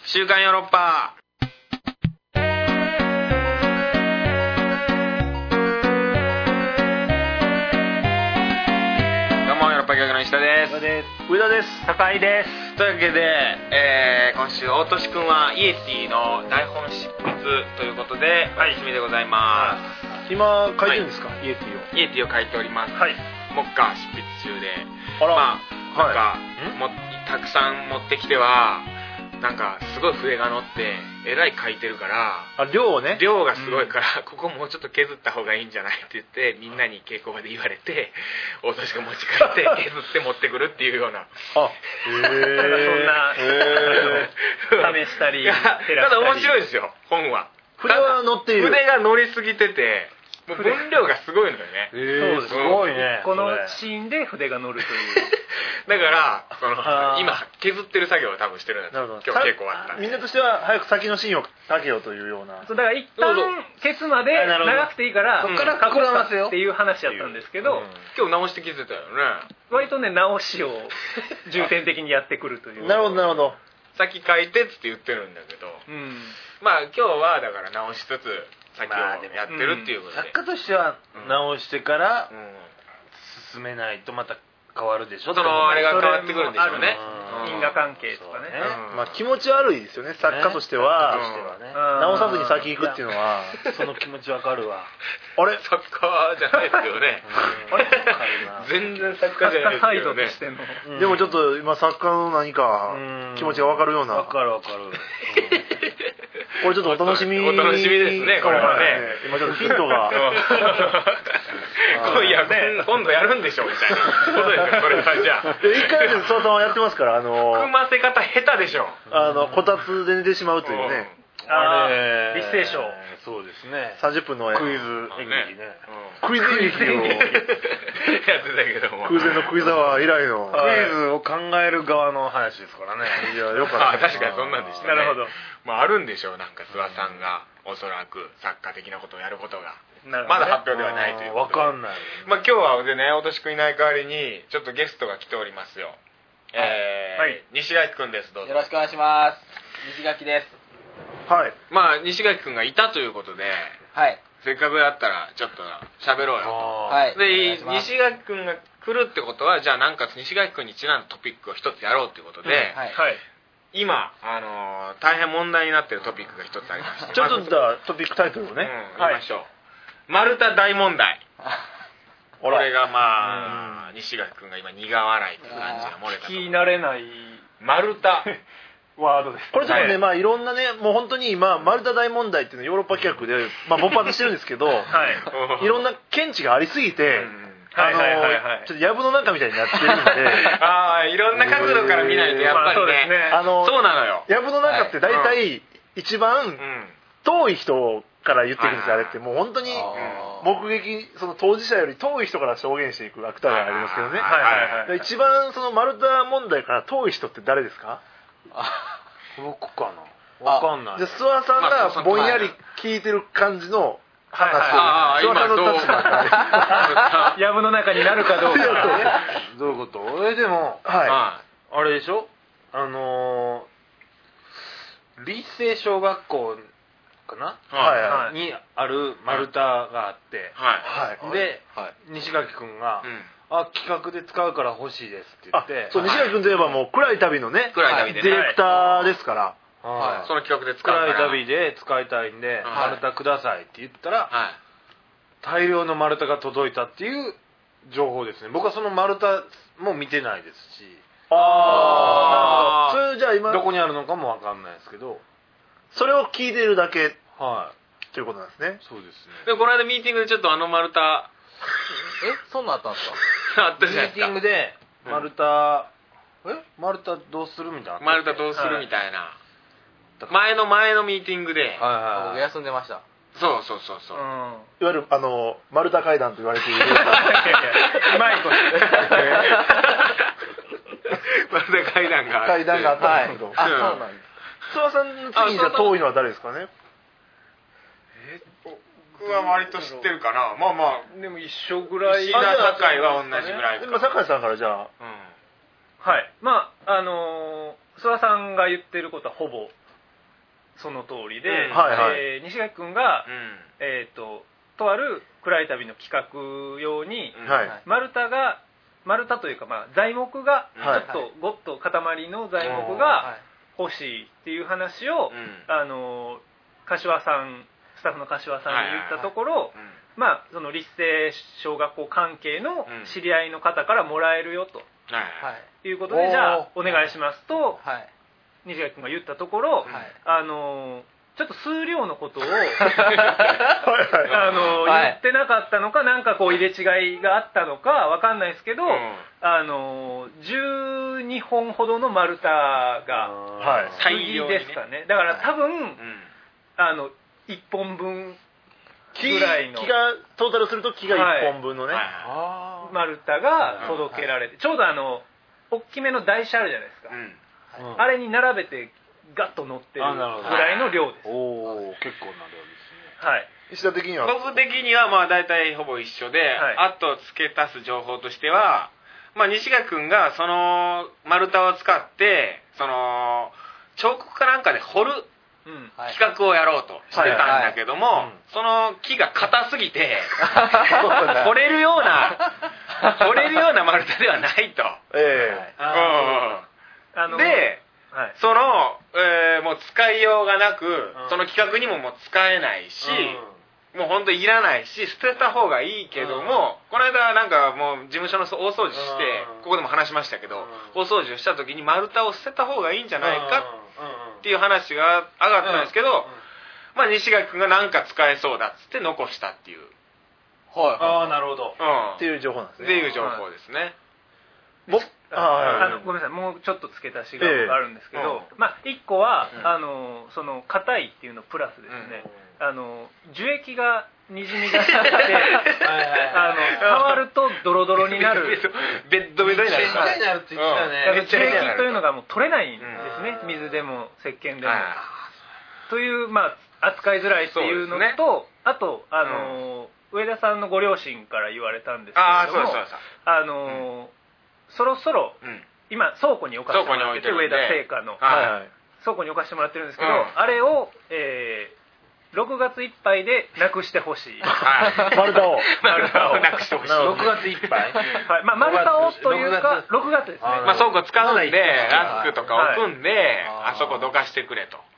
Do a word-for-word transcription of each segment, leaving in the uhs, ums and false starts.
週刊ヨーロッパ。どうもヨーロッパ企画の石田です。 上田です。 高井です。 というわけで、えー、今週大俊くんはイエティの台本執筆ということでお休みでございます、 はい、今書いてるんですか、はい、イエティをイエティを書いております、 はい、 目下執筆中で、 あら、 まあなんか、 はい、 もたくさん持ってきてはなんかすごい筆が乗ってえらい書いてるから、 あ、量ね、 量がすごいから、うん、ここもうちょっと削った方がいいんじゃないって言ってみんなに稽古場で言われて、大俊が持ち帰って削って持ってくるっていうような、 あ、へー、 そんな、えー、試したり照らしたり。 ただ面白いですよ本は。 筆は乗っている。 筆が乗りすぎててもう分量がすごいのよね。 えー、 そうです、 すごいね。 このシーンで筆が乗るというだからその今削ってる作業を多分してるんです。今日稽古終わった。 みんなとしては早く先のシーンを書けようというような。 そうだから一旦消すまで長くていいからそっから膨らませよっていう話やったんですけど、うん、 今日直してきてたよね。 割とね直しを重点的にやってくるという。 なるほどなるほど。 先書いてっつって言ってるんだけど、うん、まあ今日はだから直しつつ先をやってるっていうことで、 作家としては直してから進めないとまた変わるでしょ。 そのあれが変わってくるんでしょうね。 因果関係とかね。 まあ気持ち悪いですよね、作家としては。直さずに先行くっていうのは、 その気持ちわかるわ。 あれ作家じゃないですけどね。あれ全然作家じゃないですけどね。 でもちょっと今作家の何か気持ちがわかるような。 わかるわかる。 これちょっとお楽しみ。 お楽しみですねこれはね。 今ちょっとヒントが。 いや今度やるんでしょみたいなことですよ。それはじゃあ。 一回で諏訪さんはやってますから、あの。 組ませ方下手でしょ。 あのこたつで寝てしまうというね。 あれ立聖賞。 そうですね。 さんじゅっぷんのクイズ演劇ね。 クイズ演劇をやってたけども。 空前のクイズは以来のクイズを考える側の話ですからね。 いやよかった。 確かにそんなんでしたね。 なるほど。 まああるんでしょう、なんか諏訪さんがおそらく作家的なことをやることが。まだ発表ではないというわかんない。 まあ今日はでね、大俊くんいない代わりにちょっとゲストが来ておりますよ。えー、はい、西垣くんです。どうぞ。 よろしくお願いします。西垣です。 はい。まあ西垣くんがいたということで、 はい。 せっかくだったらちょっと喋ろうよと。 はい。 で西垣くんが来るってことは、じゃあなんか西垣くんにちなんだトピックを一つやろうということで、うん、はい。今、あのー、大変問題になっているトピックが一つありまして、 ちょっとじゃあトピックタイトルをね、 うん、言いましょう。はい、マルタ大問題。これがまあ、うん、西垣くんが今苦笑いっていう感じが漏れたと。 聞き慣れないマルタワードです。 これちょっとね、まあいろんなね、もう本当に今マルタ大問題っていうのはヨーロッパ企画でまあ勃発してるんですけど、はい、いろんな見地がありすぎて、うん、あのー、ちょっと藪の中みたいになってるんで、 ああ、いろんな角度から見ないとやっぱりね、まあ、そう、ね、あのー、そうなのよ。 藪の中って大体一番遠い人から言っていくんですよ、あれってもう本当に目撃、その当事者より遠い人から証言していくアクターがありますけどね。一番そのマルタ問題から遠い人って誰ですか？ 僕かな。わかんない。 じゃ諏訪さんがぼんやり聞いてる感じの話を、諏訪さんの立場から藪の中になるかどうか。 どういうこと？えでも、はい、あれでしょ？あのー、立成小学校かな、はい、にある丸太があって、はい、で、はい、西垣くんが、うん、あ、企画で使うから欲しいですって言って、 そう、西垣くんといえばもう暗い旅のね、 暗い旅でね、 ディレクターですから、 はい、その企画で使うから、 暗い旅で使いたいんで、はい、丸太くださいって言ったら、はい、大量の丸太が届いたっていう情報ですね。僕はその丸太も見てないですし、 ああ、それじゃあ今どこにあるのかもわかんないですけど、 それを聞いているだけ、 はい、 ということなんですね。 そうですね。 でこの間ミーティングでちょっとあの丸太え、そんなあったんですか？ あったじゃないですか。 ミーティングで丸太、うん、え丸太どうするみたいな。 丸太どうするみたいな、はい、前の前のミーティングで、はいはいはい、僕休んでました。 そうそうそうそう、うん、 いわゆるあの丸太階段と言われているうまいこと丸太階段があって階段があったんですけど、 はい、あ、そうなんです。 諏訪さんの次にじゃ遠いのは誰ですかね？ え僕は割と知ってるかな。まあまあでも一緒ぐらい。 石田酒井は同じぐらいか。 でも酒井さんからじゃあ、うん、 はい、まああの諏訪さんが言ってることはほぼその通りで、うんはいはいえー、西垣君が、うんえー、ととある暗い旅の企画用に、はい、丸太が丸太というか、まあ、材木がちょっとゴッと塊の材木が欲しいっていう話を、うん、あの柏さんスタッフの柏さんに言ったところ、はいはいはいうんまあ、その立成小学校関係の知り合いの方からもらえるよと、はい、いうことでじゃあお願いしますと、はい、西垣君が言ったところ、はい、あのちょっと数量のことをあの、はい、言ってなかったのかなんかこう入れ違いがあったのかわかんないですけど、うん、あのじゅうにほんほどの丸太が最良ですかね。だから多分、はいうん、あのいっぽんぶんぐらいの木がトータルすると木がいっぽんぶんのね、 はい、丸太が届けられて、はい、ちょうどあの大きめの台車あるじゃないですか、うん、あれに並べてガッと乗ってるぐらいの量です。 おお、結構な量ですね。 はい。 石田的には僕的にはまあ大体ほぼ一緒で、はい、あと付け足す情報としては、まあ、西垣君がその丸太を使ってその彫刻かなんかで彫る企画をやろうとしてたんだけども、はいはいはい、その木が硬すぎて彫れるような彫れるような丸太ではないと、えーうん、で、はい、その、えー、もう使いようがなく、うん、その企画にももう使えないし、うん、もう本当にいらないし捨てた方がいいけども、うん、この間なんかもう事務所の大掃除して、うん、ここでも話しましたけど、うん、大掃除をした時に丸太を捨てた方がいいんじゃないかっていう話が上がったんですけど、うんうん、まあ西垣君が何か使えそうだっつって残したっていう、 はい、 ああなるほど、 うん、っていう情報なんですね。 っていう情報ですね。 僕ああのごめんなさい、もうちょっと付け足しがあるんですけど、えーうん、まあいっこは、うん、あのその硬いっていうのプラスですね、うん、あの樹液がにじみ出してあの触るとドロドロになるベッドベッドになるみたいになるって言ってたね。 樹液というのがもう取れないんですね、水でも石鹸でも、というまあ扱いづらいっていうのと、ね、あとあの、うん、上田さんのご両親から言われたんですけれども、あの、うんそろそろ、うん、今倉庫に置かせてもらってて、上田製菓の、はい、倉庫に置かせてもらってるんですけど、うん、あれを、えー、ろくがついっぱいでなくしてほしい、 はい、丸太を丸太をなくしてほしいろくがついっぱい、 はいまあ、丸太をというかろくがつですね。 まあ、倉庫使うんでラックとか置くんで、はい、あそこどかしてくれと、はい、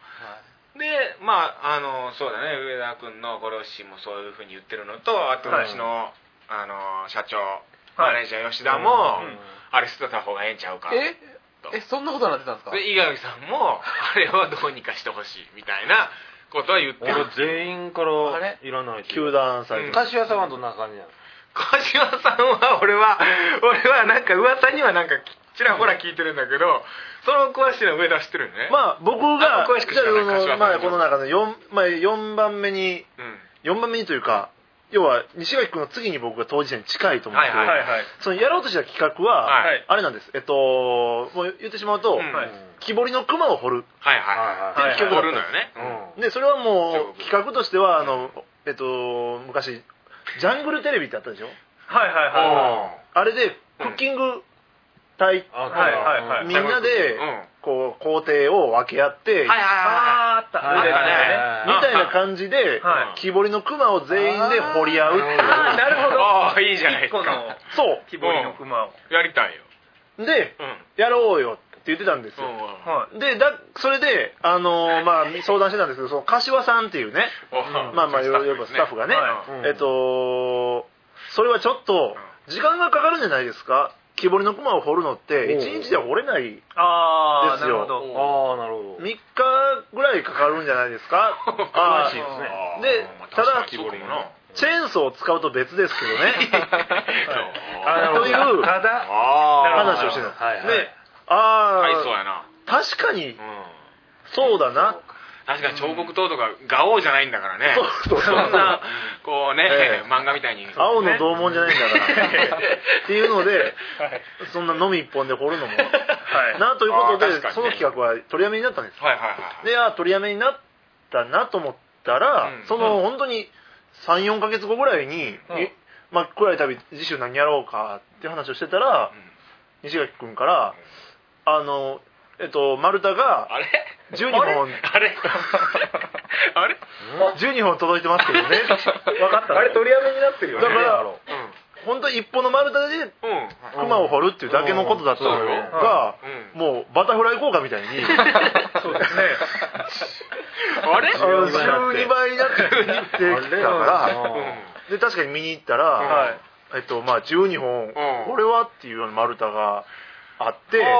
でまああのそうだね、上田君のご両親もそういうふうに言ってるのと、あとうちの、はい、あの社長マネージャー吉田も、うんうん、あれ捨てた方がええんちゃうかええそんなことになってたんですか。 で伊上さんもあれはどうにかしてほしいみたいなことは言ってる。 全員からいらない球団されて、うん、 柏さんはどんな感じなの。 柏さんは俺は俺はなんか噂にはなんかちらほら聞いてるんだけど、その詳しいのは上田知ってるよね。 まあ僕が詳しく知らない柏さん、まあ、この中で 4,、まあ、よんばんめに、うん、よんばんめにというか要は西垣君の次に僕が当事者に近いと思うんですけど、はいはいはい、そのやろうとした企画は、はい、あれなんです。えっともう言ってしまうと、うん、木彫りの熊を彫る、 はいはいはい、っていう企画だったんです。 掘るのよね。うん、でそれはもう企画としてはあのえっと昔ジャングルテレビってあったでしょ。 はいはいはい。 あれでクッキング隊、うん、みんなで、うんこう工程を分け合って、 はいはいはい、あった、 みたいな感じで、木彫りの熊を全員で彫り合うっていう。 ああ、なるほど。 ああ、いいじゃないですか。 そう。 木彫りの熊を。 やりたいよ。 で、うん、やろうよって言ってたんですよ。うん、で、だそれで、あのー、まあ、相談してたんですけど、その柏さんっていうね、うん、まあまあ、いわばスタッフがね、はい、えっと、それはちょっと、時間がかかるんじゃないですか。木彫りの熊を彫るのっていちにちでは彫れないですよ。 ああ、なるほど。 ああ、なるほど。 みっかぐらいかかるんじゃないですか。 詳しいですね。 で、ただチェーンソーを使うと別ですけどね。はい、というただ話をしてたんです。はいはい、で、ああ、 そうやな。 確かに、うん、そうだな。 確かに彫刻刀とかガオーじゃないんだからね。そうそうそんなこうね、えー、漫画みたいに青の同門じゃないんだからっていうので、はい、そんなのみ一本で彫るのも、はい、なということで、ね、その企画は取りやめになったんです。はいはいはい、で、あ取りやめになったなと思ったら、うん、その本当にさん、よんかげつごぐらいに、うん、まあ暗い旅次週何やろうかっていう話をしてたら、うん、西垣君からあのえっと丸太があれじゅうにほんあれあれじゅうにほん届いてますけどね分かったあれ取りやめになってるよねだから本当一本の丸太で熊を掘るっていうだけのことだったのがもうバタフライ効果みたいにそうですねあれじゅうにばいになってきたからで確かに見に行ったらえっとまあじゅうにほんこれはっていうような丸太があってで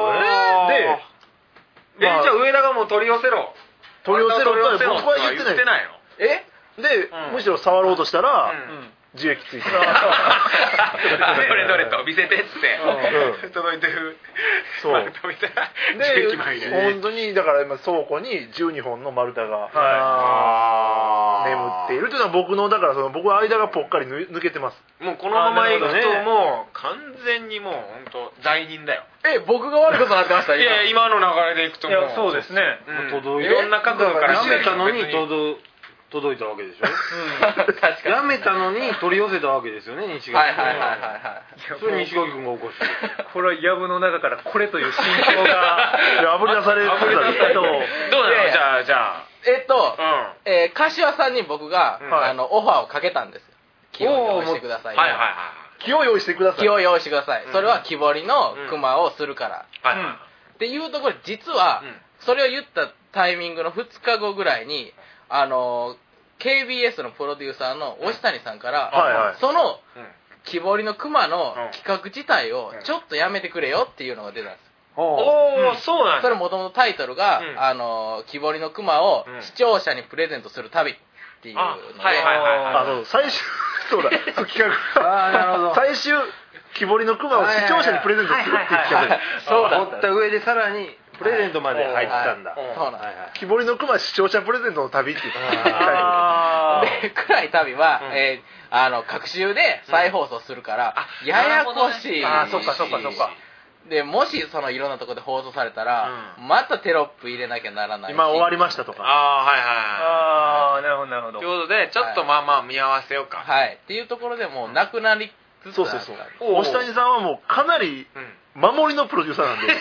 えじゃあ上田がもう取り寄せろ取り寄せろって僕は言ってないのえでむしろ触ろうとしたら樹液ついてるどれどれと見せてっつって届いてるそうでで本当にだから今倉庫にじゅうにほんの丸太が眠っているというのは僕のだからその僕は間がぽっかり抜けてますもうこのままいくともう完全にもう本当罪人だよえ僕が悪いことになってましたいや今の流れでいくともうそうですねいろんな角度からやめたのに届いたわけでしょ確かにやめたのに取り寄せたわけですよね西垣君はいはいはいはいそれ西垣君がおかしいこれは藪の中からこれという真相があぶり出されるあぶり出されるとどうなのじゃあじゃあえっと、うんえー、柏さんに僕が、うん、あのオファーをかけたんですよ木を用意してください、 はいはいはい、 木を用意してください木を用意してください、うん、それは木彫りの熊をするから、 うんうん、 っていうところで実は、うん、それを言ったタイミングのふつかごぐらいにあの ケービーエス のプロデューサーの押谷さんから、うんはいはい、その木彫りの熊の企画自体をちょっとやめてくれよっていうのが出たんですおお、うん、そうなんだ。 それもともとタイトルが、うん、あの木彫りの熊を視聴者にプレゼントする旅っていうので、 うん、はいはいはいあの最終そうだ企画あなるほど最終木彫りの熊を視聴者にプレゼントするっていう企画でそうだった上でさらにプレゼントまで入ってたんだ、はいはい、そうなん木彫りの熊視聴者プレゼントの旅っていうで暗い旅は、うんえー、あの隔週で再放送するから、うん、ややこしいあそっかそっかそっかでもしそのいろんなところで放送されたら、うん、またテロップ入れなきゃならないし今終わりましたとかああはいはいああなるほどなるほどということでちょっとまあまあ見合わせようかはい、はい、っていうところでもうなくなりつつある、 そうそうそう押谷さんはもうかなり守りのプロデューサーなんで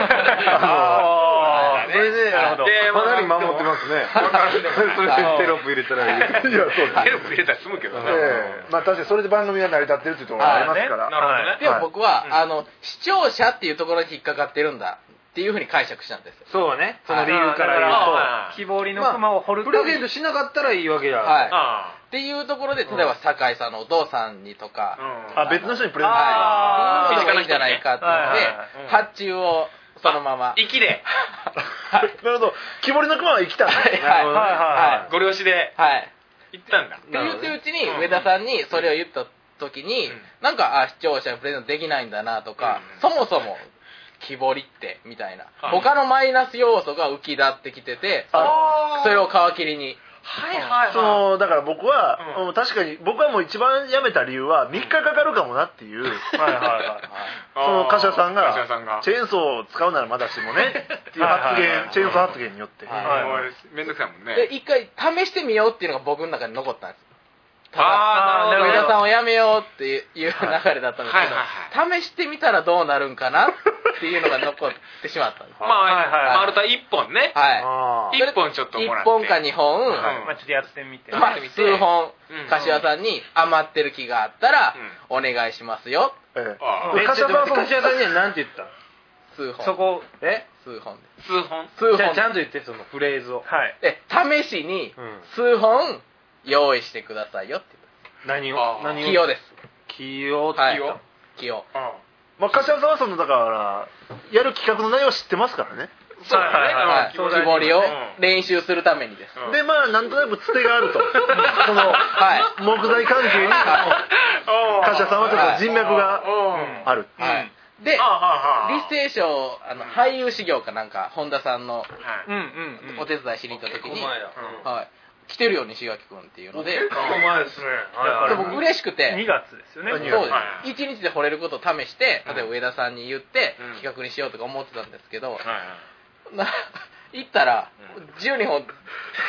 ああそれでかなり守ってますねそれでテロップ入れたらいいいやそうテロップ入れたら済むけどね、 えー、まあ確かにそれで番組が成り立ってるっていうところがありますから、 なるほどねでも僕は、はい、あの視聴者っていうところに引っかかってるんだっていうふうに解釈したんですよそうねその理由から言うと木彫りの熊を掘るプレゼントしなかったらいいわけだはいっていうところで例えば酒井さんのお父さんにとか、 うん、あ別の人にプレゼントはいっていうのがいいんじゃないかっていうので発注をそのまま息でなるほど木彫りの熊は生きたんだはいはいはいご了承ではい行ったんだって言ってるうちに上田さんにそれを言った時になんかあ視聴者にプレゼントできないんだなとかそもそも木彫りってみたいな他のマイナス要素が浮き立ってきててそれを皮切りにはいはいはい、 そのだから僕は、うん、確かに僕はもう一番辞めた理由はみっかかかるかもなっていう、うん、はいはいはいその柏さんがチェーンソーを使うならまだしもねっていう発言、はいはいはい、チェーンソー発言によって、はいはいはい、めんどくさいもんねで一回試してみようっていうのが僕の中に残ったんですああなるほど上田さんを辞めようっていう流れだったんですけど、はいはいはい、試してみたらどうなるんかなっていうのが残ってしまったんですまあ、はいはいはい、丸太いっぽんねはいいっぽんちょっともらっていっぽんかにほん、うんまあ、ちょっとやってみて、 まあ、数本、うん、柏さんに余ってる木があったら、うん、お願いしますよ、 ええ、柏さん柏さんには何て言った数本そこえ数本で数本数本じゃあちゃんと言ってそのフレーズをはいえ試しに数本用意してくださいよって何を何を木をです木を木を木をまあ柏さんはそのだからやる企画の内容を知ってますからねそうだね、はいはい、木彫りを練習するためにです、 うん、でまあなんとなくつてがあるとその、はい、木材関係に柏さんはちょっと人脈がある、 はい、で立成賞あの俳優修行かなんか本田さんのお手伝いしに行った時に、はい来てるよ西垣君っていうので結構前ですねで僕嬉しくてにがつですよねそうですいちにちで掘れることを試して例えば上田さんに言って企画にしようとか思ってたんですけどな行ったらじゅうにほんド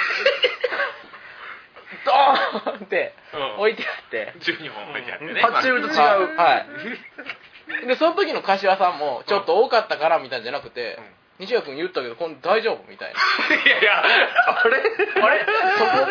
ーンって置いてあってじゅうにほん置いてあってね発注と違うはいでその時の柏さんもちょっと多かったからみたいなんじゃなくて西川君言ったけどこれ大丈夫みたいな。 いやいや、あれあれそこ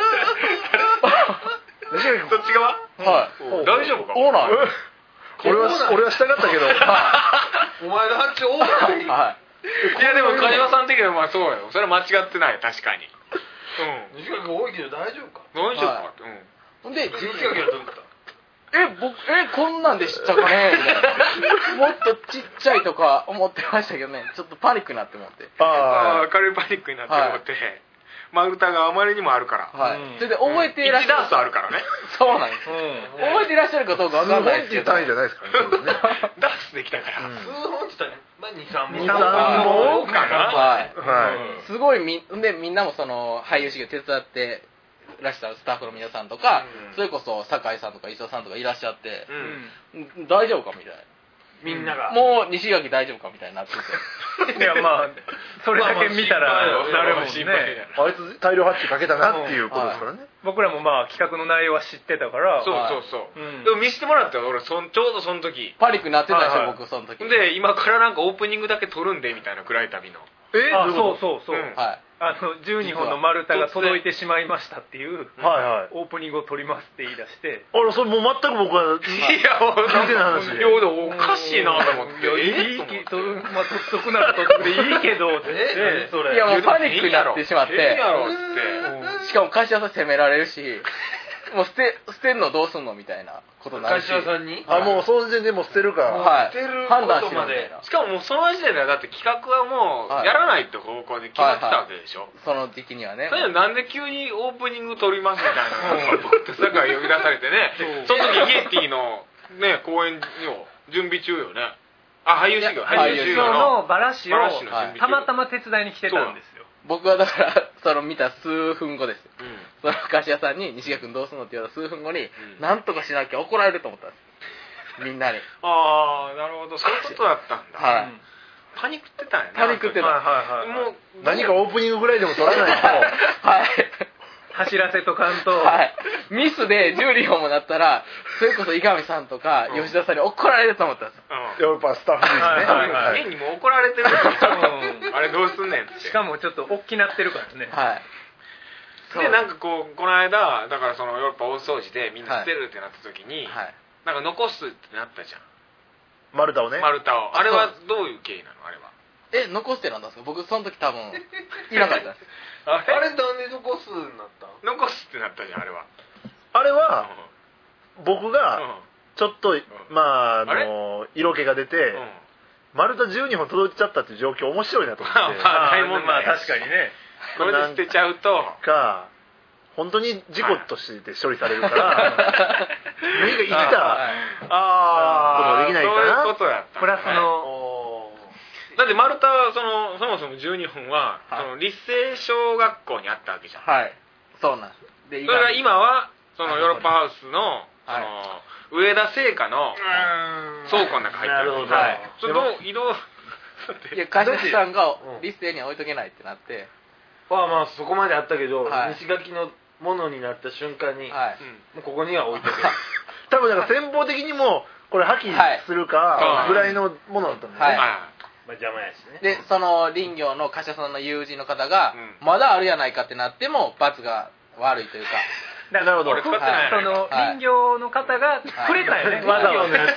西川君そっち側はい大丈夫か。 オーナー俺は俺はしたかったけどお前の発注オーナーはいいやでも梶山さん的にはまあそうよ、それは間違ってない確かに。 うん西川君多いけど大丈夫か大丈夫かって。 ほんで西川君はどうだった。 え、僕、え、こんなんで知ったかねみたいな。もっとちっちゃいとか思ってましたけどね、ちょっとパニックになって思って。 ああ、軽いパニックになって思って、はい、丸太があまりにもあるから。 はい。それで覚えていらっしゃる。いちダースあるからね。 そうなんです。うん、覚えていらっしゃるかどうかわかんないですけど。 数本って単位じゃないですからね。 ダースできたから。 数本って言ったら、まあに、さんぼん。 に、さんぼんかな。 はい。はい。すごいみ、で、みんなもその、俳優修行手伝って、いらっしゃるスタッフの皆さんとか、うん、それこそ酒井さんとか磯さんとかいらっしゃって、うん、大丈夫かみたいなみんながもう西垣大丈夫かみたいになってていやまあそれだけ見たら誰もねあいつ大量発注かけたなっていうことですからね、はい、 僕らもまあ企画の内容は知ってたからそうそうそう、うん、でも見せてもらったよ俺そちょうどその時パニックになってたでしょ、はいはい、僕その時で今からなんかオープニングだけ撮るんでみたいな暗い旅のえあそうそうそう、うん、 はいあのじゅうにほんの丸太が届いてしまいましたっていう、はいはい、オープニングを撮りますって言い出してあらそれもう全く僕はいや聞いてない話でいやでもおかしいなと思っていやいいけどまあ撮っとくなら撮っとくでいいけどってえそれいやもうパニックになってしまって変やろってしかも柏さん責められるしもう捨て捨てんのどうすんのみたいなことになるし柏さんにあもうその時点でもう捨てるかはい捨てる判断してるみたいなしかももうその時点ではだって企画はもうやらないって方向で決まってたわけでしょ、はいはい、 その時期にはねそれでなんで急にオープニング撮りますみたいなことってさから呼び出されてねその時イエティのね公演を準備中よねあ俳優修行俳優修行のバラシをたまたま手伝いに来てたんですよ僕はだからその見た数分後です、うん、その菓子屋さんに西川君どうすんのって言われた数分後に、うん、なんとかしなきゃ怒られると思ったんですみんなにああなるほどそういうことだったんだはい、うん、 パニックってたんやねパニックってた、はいはいはい、もう何かオープニングぐらいでも撮らないとはい走らせとかんと、 はい、ミスでじゅうにほんもなったらそれこそ伊上さんとか吉田さんに怒られると思ったんです、 うん、やっぱスタッフですね、はいはい、現にも怒られてるあれどうすんねんってしかもちょっと大きなってるからねはいでなんかこうこの間だからそのヨーロッパ大掃除でみんな捨てるってなった時に、はい、なんか残すってなったじゃん丸太をね丸太をあれはどういう経緯なのあれはえ残してなんですか僕その時多分いなかったですあれあれなんで残すになった残すってなったじゃんあれはあれは、うん、僕がちょっと、うん、まああの色気が出て、うん、丸太じゅうにほん届いちゃったっていう状況面白いなと思ってまあまあ確かにねこれで捨てちゃうとか本当に事故として処理されるから何か生きたことができないかなそういうことやったプラスのだって丸太はそのそもそもじゅうにほんは、はい、その立成小学校にあったわけじゃんはいそうなんですでそれが今はそのヨーロッパハウスのその上田製菓の倉庫の中入ってる。はい。それどう移動いや会社さんが立成には置いとけないってなって。 まあまあそこまであったけど、はい、西垣のものになった瞬間に、はい、もうここには置いとけない。 多分なんか先方的にもこれ破棄するかぐらいのものだったんですね。はい。 まあ邪魔やしね。 でその林業の会社さんの友人の方が、うん、まだあるやないかってなっても罰が悪いというか。 なるほど。その林業の方がくれたよね。わざわざ。だ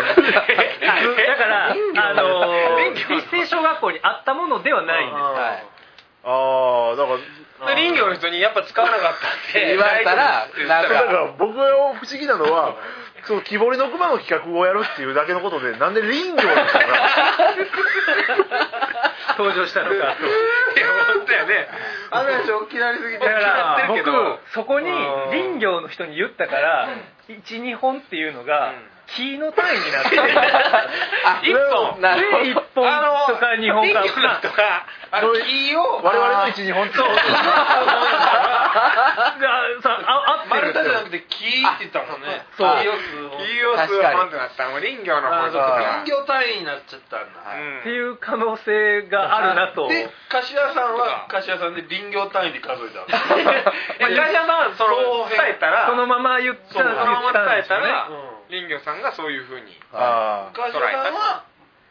からあの立成小学校にあったものではないんです。はい。 ああだから林業の人にやっぱ使わなかったって言われたらなんか僕が不思議なのはその木彫りの熊の企画をやるっていうだけのことでなんで林業の人が登場したのかと。いや本当やね。 話大きなりすぎてだから僕そこに林業の人に言ったからいち、にほんっていうのが木の単位になっていっぽんいっぽんとかにほんかあの木を我々のいち、にほんってそう丸太じゃなくて木って言ったもんね。 そう木を数本ってなったもう林業の方と林業単位になっちゃったんだっていう可能性があるなと。 で柏さんは柏さんで林業単位で数えた柏さんはその伝えたらそのまま言ったそのまま伝えたら林業さんがそういうふうに柏さんは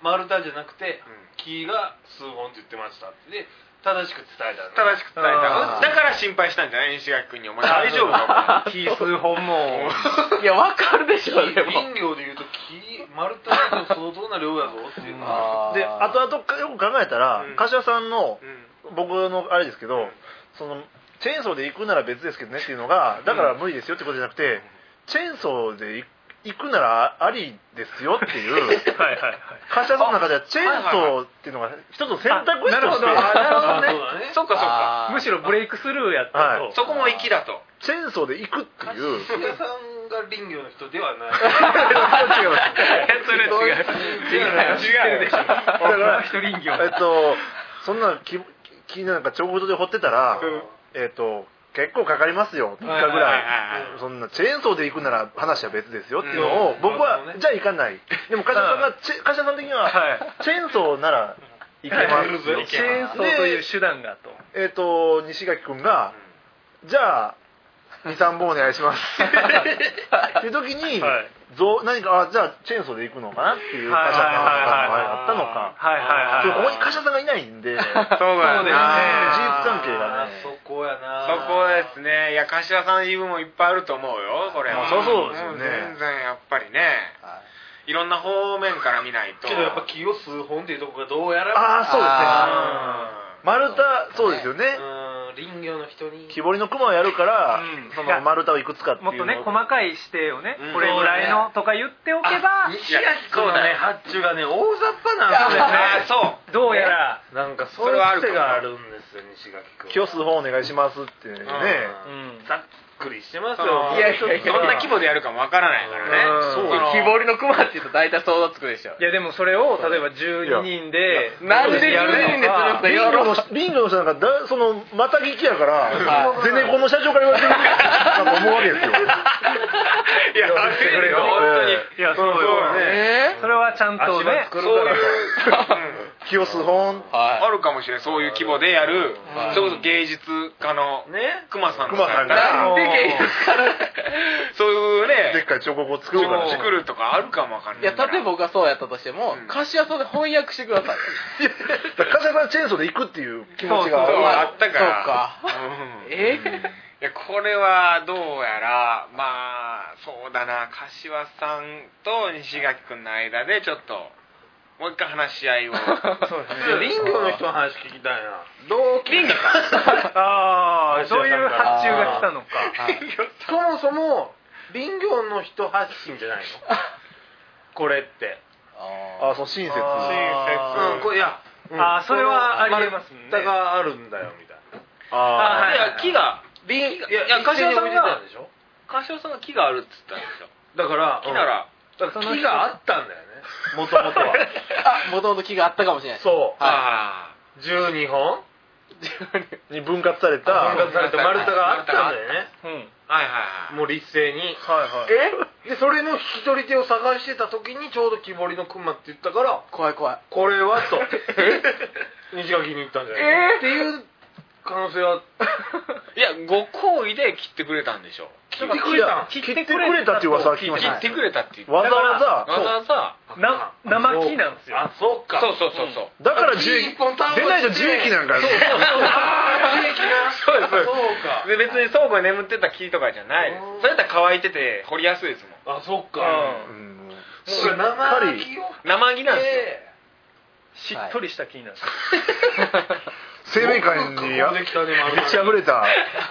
丸太じゃなくて木が数本って言ってましたで正しく伝えた正しく伝えただから心配したんじゃない西垣君にお前大丈夫か木数本もいや分かるでしょでも林業でいうと木丸太だと相当な量やぞっていうので後々よく考えたら、うん、柏さんの、うん、僕のあれですけど、うん、そのチェーンソーで行くなら別ですけどねっていうのがだから無理ですよってことじゃなくて、うん、チェーンソーで行くならありですよっていうはいはい、はい、柏さんの中ではチェーンソーっていうのが一つの選択肢としてなるほどねそっかそっかむしろブレイクスルーやったと、 はい、そこも粋だとチェーンソーで行くっていう柏さんが林業の人ではない違いますそれ違う違う違うでしょだから人林業えっとそんな木木なんか彫刻で掘ってたら、うん、えっと結構かかりますよみっかぐらいそんなチェーンソーで行くなら話は別ですよっていうのを僕はじゃあ行かないでも柏さんが柏さん的にはチェーンソーなら行けますよチェーンソーという手段がとえっと西垣君がじゃあにさんぼんお願いしますっていう時に何かあじゃあチェーンソーで行くのかなっていう柏さんがあったのかここに柏さんがいないんでそうだね事実関係がねそこやなそこですねいや柏さんの言い分もいっぱいあると思うよこれはそうそうですよね全然やっぱりねいろんな方面から見ないとけどやっぱ木を数本っていうところがどうやらああそうですね丸太そうですよね林業の人に木彫りの熊をやるから、うん、その丸太をいくつかっていうもっとね細かい指定をね、うん、これぐらいのとか言っておけば西垣君のね発注がね大雑把なんですよねそうどうやらなんかそういう癖があるんですよ西垣君今日数本お願いしますってね、 うん、ざっくりしてますよいやいやいやどんな規模でやるかもわからないからねそう木彫りの熊って言うと大体想像つくでしょいやでもそれを例えばじゅうににんでなんでじゅうににんでするんですかリングの人なんかだそのまた聞きやからゼネコンの社長から言われてるなんか思うわけですよいやあってくれよ本当にいやそうよねそれはちゃんとねそういう清須本あるかもしれないそういう規模でやるそれこそ芸術家の熊さん熊さんがなんで芸術家のそういうねでっかい彫刻を作るから作るとかあるかもわかんないいや例えば僕がそうやったとしても柏さんで翻訳してください柏さんチェーンソーで行くっていう気持ちがあったからそうかえいやこれはどうやらまあそうだな柏さんと西垣君の間でちょっともう一回話し合いをそうですね林業の人の話聞きたいなどう林業かああそういう発注が来たのかそもそも林業の人発信じゃないのこれってああそう親切親切うんこれいやああそれはありえますね丸太があるんだよみたいなああいや木がいや柏さんが柏さんが木があるっつったんですよだから木なら木があったんだよねもともとはあもともと木があったかもしれないそうああじゅうにほんに分割された分割された丸太があったんだよねうんはいはいはいもう立斉にはいはいえでそれの引き取り手を探してた時にちょうど木彫りの熊って言ったから怖い怖いこれはと西垣に言ったんじゃないえー、っていう可能性はいやご好意で切ってくれたんでしょ切ってくれた切ってくれたっていう噂は聞きました切ってくれたっていうわざわざわざわざな生木なんですよあそうかそうそうそうそう、 うん、だから樹液出ないと樹液なんかそうそうそう樹液がそうですそうかで別に倉庫に眠ってた木とかじゃないそれやったら乾いてて掘りやすいですもんあそっかうんそれ生木を生木なんですよしっとりした木なんですよ生命感に満ち溢れた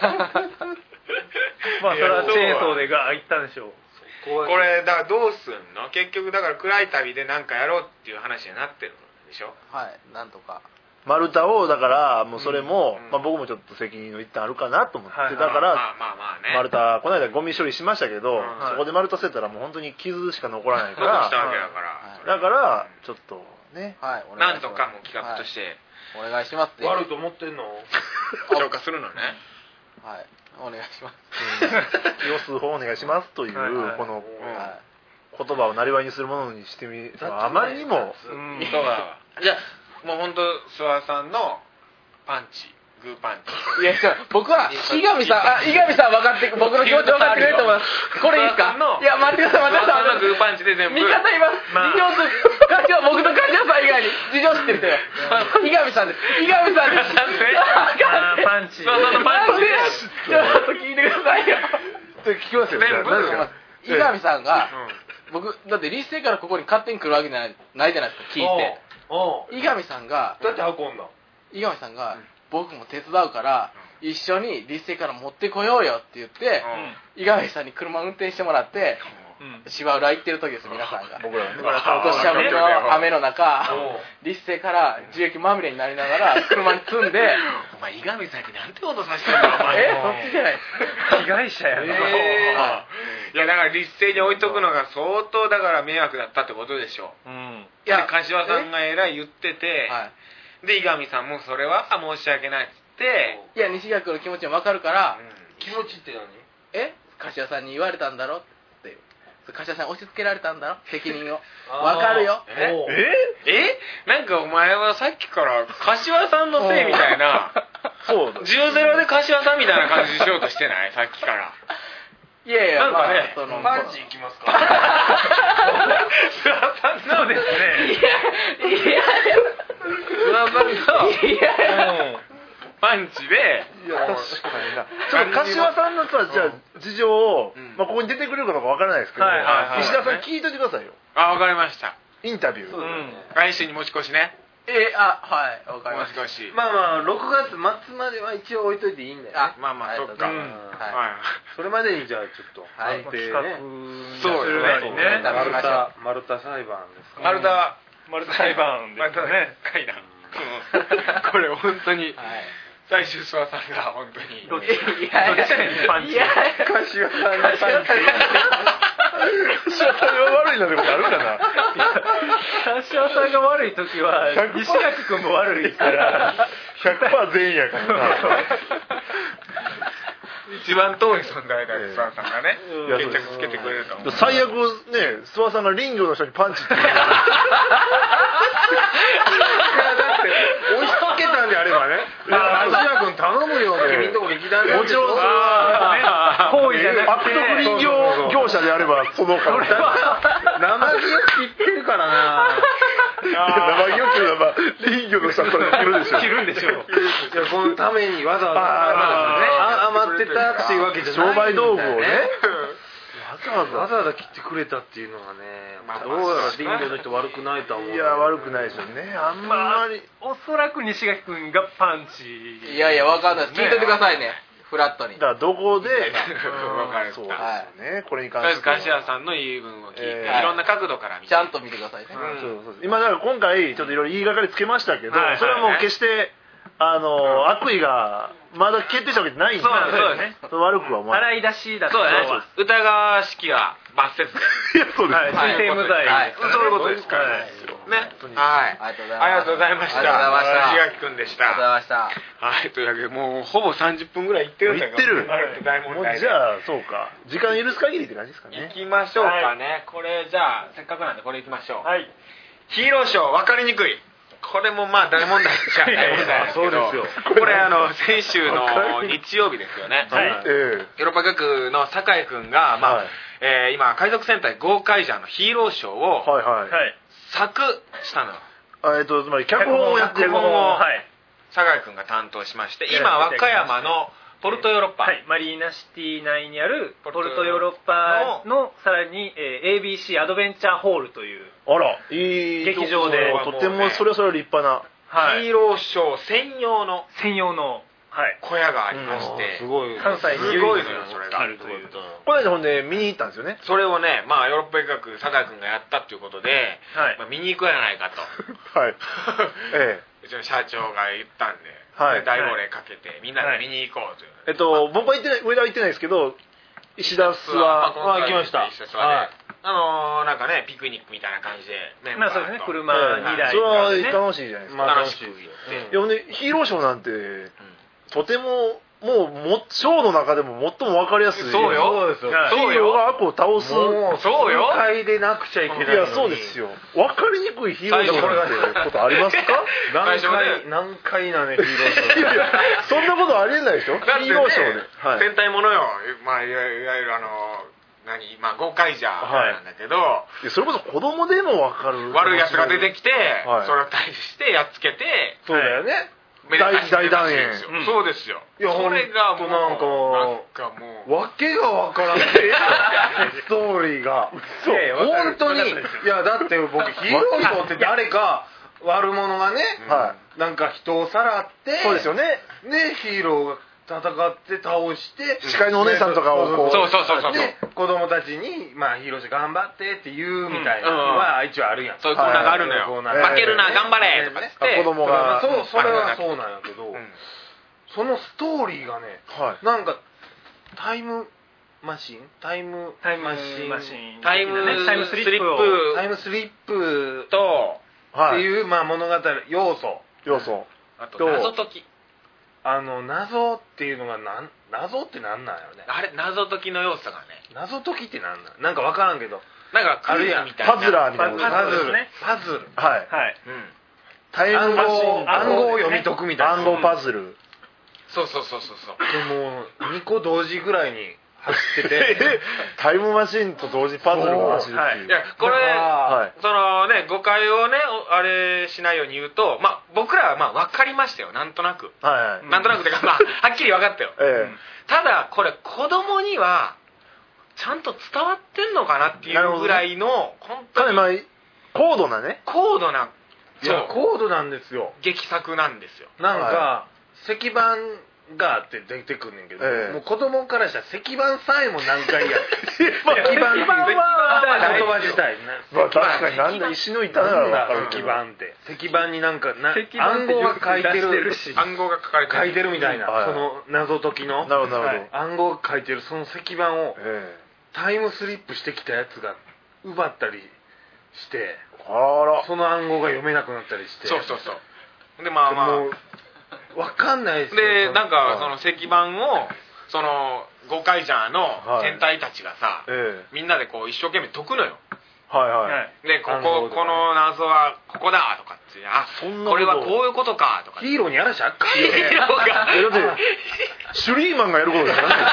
まあそれはチェーンソーでがいったんでしょうこれだからどうすんの結局だから暗い旅で何かやろうっていう話になってるんでしょはいなんとか丸太をだからもうそれも、うんまあ、僕もちょっと責任の一端あるかなと思って、はい、だからまあまあまあね丸太この間ゴミ処理しましたけど、うん、そこで丸太捨てたらもう本当に傷しか残らないからしたわけだから、 だからちょっとね、 はい、 なんとかも企画として、 はい、お願いしますって悪いと思ってんの消化するのねはいお願いします気を吸う方お願いしますという、はいはい、この、はい、言葉をなりわいにするものにしてみあまりにもうんそうだじゃあもう本当諏訪さんのパンチグーパンチいや僕は伊上さんあ伊上さん分かって僕の気持ち分かってくれると思いますこれいいですかいや待ってください待ってくださいグーパンチで全部味方います、まあ、 今日僕と梶谷さん以外に事情知ってる人よ。伊上さんです。伊上さんです。 あパンチ。 そうそうパンチ。ちょっと聞いてくださいよ。 聞きますよね。 伊上さんが僕だって立成からここに勝手に来るわけじゃないないじゃないですか聞いて。伊上さんがだって運んだ。 伊上さんが僕も手伝うから一緒に立成から持ってこようよって言って伊上さんに車運転してもらって。芝浦行ってる時です皆さんが僕らね土砂降りの雨の中立成から樹液まみれになりながら車に積んでお前伊上さんになんてことさせてんだお前えそっちじゃない被害者やな、 えー、いやだから立成に置いとくのが相当だから迷惑だったってことでしょう、うん、いや柏さんがえらい言ってて、はい、で伊上さんもそれは申し訳ないっつっていや西垣君の気持ちも分かるから、うん、 気持ちって何え柏さんに言われたんだろっていう柏さんに押し付けられたんだろ責任を分かるよえええなんかお前はさっきから柏さんのせいみたいなそうじゅうゼロで柏さんみたいな感じにしようとしてないさっきからいやいやなんかね、 まあ、そのパンチいきますか諏訪さんそうですねいやいや諏訪さんがいやパンチでいや確かになちょっと柏さんのさじゃあ事情を、うんまあ、ここに出てくれるかどうかわからないですけど、はいはいはい、石田さん聞いといてくださいよあわかりましたインタビュー、 うん、来週に持ち越しねえー、あはいわかりました持ち越しまあまあろくがつ末までは一応置いといていいんだよねあまあまあそっか、うんはい、 それまでにじゃあちょっと判定ね、 はい、 そうですね丸太丸太裁判ですか丸太丸太裁判ですよねかいなこれ本当に、はい最終諏訪さんが本当にどっちいやいやパンチいや柏さんのパンチ柏さんが悪いなんてことあるかな柏さんが悪い時は西垣君も悪いからひゃくパーセント全員やからな一番遠い存在だよ諏訪さんがね決着つけてくれると思う最悪ね諏訪さんが林業の人にパンチって押し付けたんであればね芦屋君頼むよ君んとこ劇団もちろんそれは行為じゃなくて悪徳林業業者であればその可能性生木を切ってるからな生木を切るのは林業の人はこれ切るでしょ切るんでしょういやこのためにわざわざ余ってたっていうわけじゃない商売道具をねわざわざわざわざ切ってくれたっていうのはね、まあ、どうやら林業の人悪くないと思ういや悪くないですよねあんまり、 まあ、おそらく西垣君がパンチいやいやわかんないです聞いといてくださいねフラットにだからどこで分かるそうですよねこれに関しては柏さんの言い分を聞いて、えー、いろんな角度から見てちゃんと見てくださいね、 うん、そうそう今だから今回ちょっといろいろ言いがかりつけましたけど、はいはいはい、それはもう決してあの、うん、悪意がまだ決定したわけじゃないんでそうですね悪くは思わない洗い出しだとそうですね疑わしきは罰せずでいやそうです、 はい、推定無罪、 はい、そういうことですから、ねね、はい、 ありがとうございました。 ありがとうございました。 西垣くんでした。 ありがとうございました。 はい、というわけでもうほぼさんじゅっぷんぐらいいってるんだけど。 いってる。 もうじゃあそうか。時間許す限りって感じですかね。 行きましょうかね。これじゃあせっかくなんでこれ行きましょう。 はい。 ヒーローショー分かりにくい。これもまあ大問題じゃない問題ですけど。 そうですよ。 これあの先週の日曜日ですよね。 はい。 ヨーロッパ学の酒井くんがまあえ今海賊戦隊ゴーカイジャーのヒーローショーをはいはい作したの。 えっとつまり脚本をやってる脚本を酒井君が担当しまして今和歌山のポルトヨーロッパ、 はい、マリーナシティ内にあるポルトヨーロッパのさらに、えー、エービーシー アドベンチャーホールというあらいい劇場でとてもそれはそれは立派な、 はい、ヒーローショー専用の専用の小屋がありまして、 うん、すごい関西にすごいのよそれがあるというこれでほんで見に行ったんですよねそれをねまあヨーロッパ医学酒井君がやったっていうことで、はいまあ、見に行くやないかとはいええうちの社長が言ったんで、はい、大号令かけてみんなで見に行こうという、 えっと僕は行ってない上田は行ってないですけど石田諏訪は行きました。 はい。あのー、なんかねピクニックみたいな感じでメンバーと、 まあそうですね車にだい、 それは楽しいじゃないですか。 楽しく行って、 いやねヒーローショーなんて、うん、とてももうもショーの中でも最も分かりやすい。 そうよ。 そうですよ。ヒーローが悪を倒す。 もうそうよ。 世界でなくちゃいけないのに。 いやそうですよ。分かりにくいヒーローショーってことありますか？ 難解難解なねヒーローショー。 いやいやそんなことありえないでしょ。ヒーローショーで。 戦隊ものよ。まあいわゆるあの何まあゴーカイジャーなんだけど、はい、それこそ子供でも分かる悪いやつが出てきて、はい、それを対してやっつけて、 そうだよね、 大大団円、 うん、そうですよ。いやそれがもうなんかなんかもうわけが分からないストーリーがそう本当にいやだって僕ヒーローショーって誰か悪者がね、はい、なんか人をさらってそうですよねねヒーローが戦って倒して司会のお姉さんとかをこうそうそうそうそうで子供たちにまあヒーローして頑張ってって言うみたいなのは一応あるやん、 そういうコーナーがあるのよ、負けるな頑張れとかって子供がそうそれはそうなんやけど、そのストーリーがねなんかタイムマシンタイムタイムマシンタイムタイムスリップタイムスリップとっていうまあ物語要素要素あと謎解きあの謎っていうのがなん謎ってなんなんやろねあれ謎解きの要素がね謎解きってなんなんなんか分からんけどなんかクイズみたいなパズラーみたいなパズルねパズルはいはい、 うん、 タイムマシン暗号を読み解くみたいな暗号パズルそうそうそうそうそうでもにこ同時ぐらいに走っててタイムマシンと同時パズルが走るっていう、 いやこれ、はい、そのね誤解をねあれしないように言うと、まあ、僕らはまあ分かりましたよなんとなく、 はいはい、 なんとなくてか、まあ、はっきり分かったよ、ええ、ただこれ子供にはちゃんと伝わってんのかなっていうぐらいの本当に、 まあ、高度なね高度ないや高度なんですよ劇作なんですよなんか、はい、石板があって出てくんねんけど、ええ、もう子供からしたら石板さえも何回や石板っていう言葉自体ね、 まあ、確かになんだ石の板なら分かる石板って石板になんかな暗号が書いてる暗号が書かれてる書いてるみたいな、はい、その謎解きのなるほどなるほど暗号が書いてるその石板を、ええ、タイムスリップしてきたやつが奪ったりしてあらその暗号が読めなくなったりしてそうそうそうでまあまあもう分かんないですよでなんかその石板をそのゴーカイジャーの天体たちがさ、はいええ、みんなでこう一生懸命解くのよはいはい、 でこここの謎はここだとかってあこれはこういうことかとかヒーローにやらしゃっかんヒーローがシュリーマンがやることですからね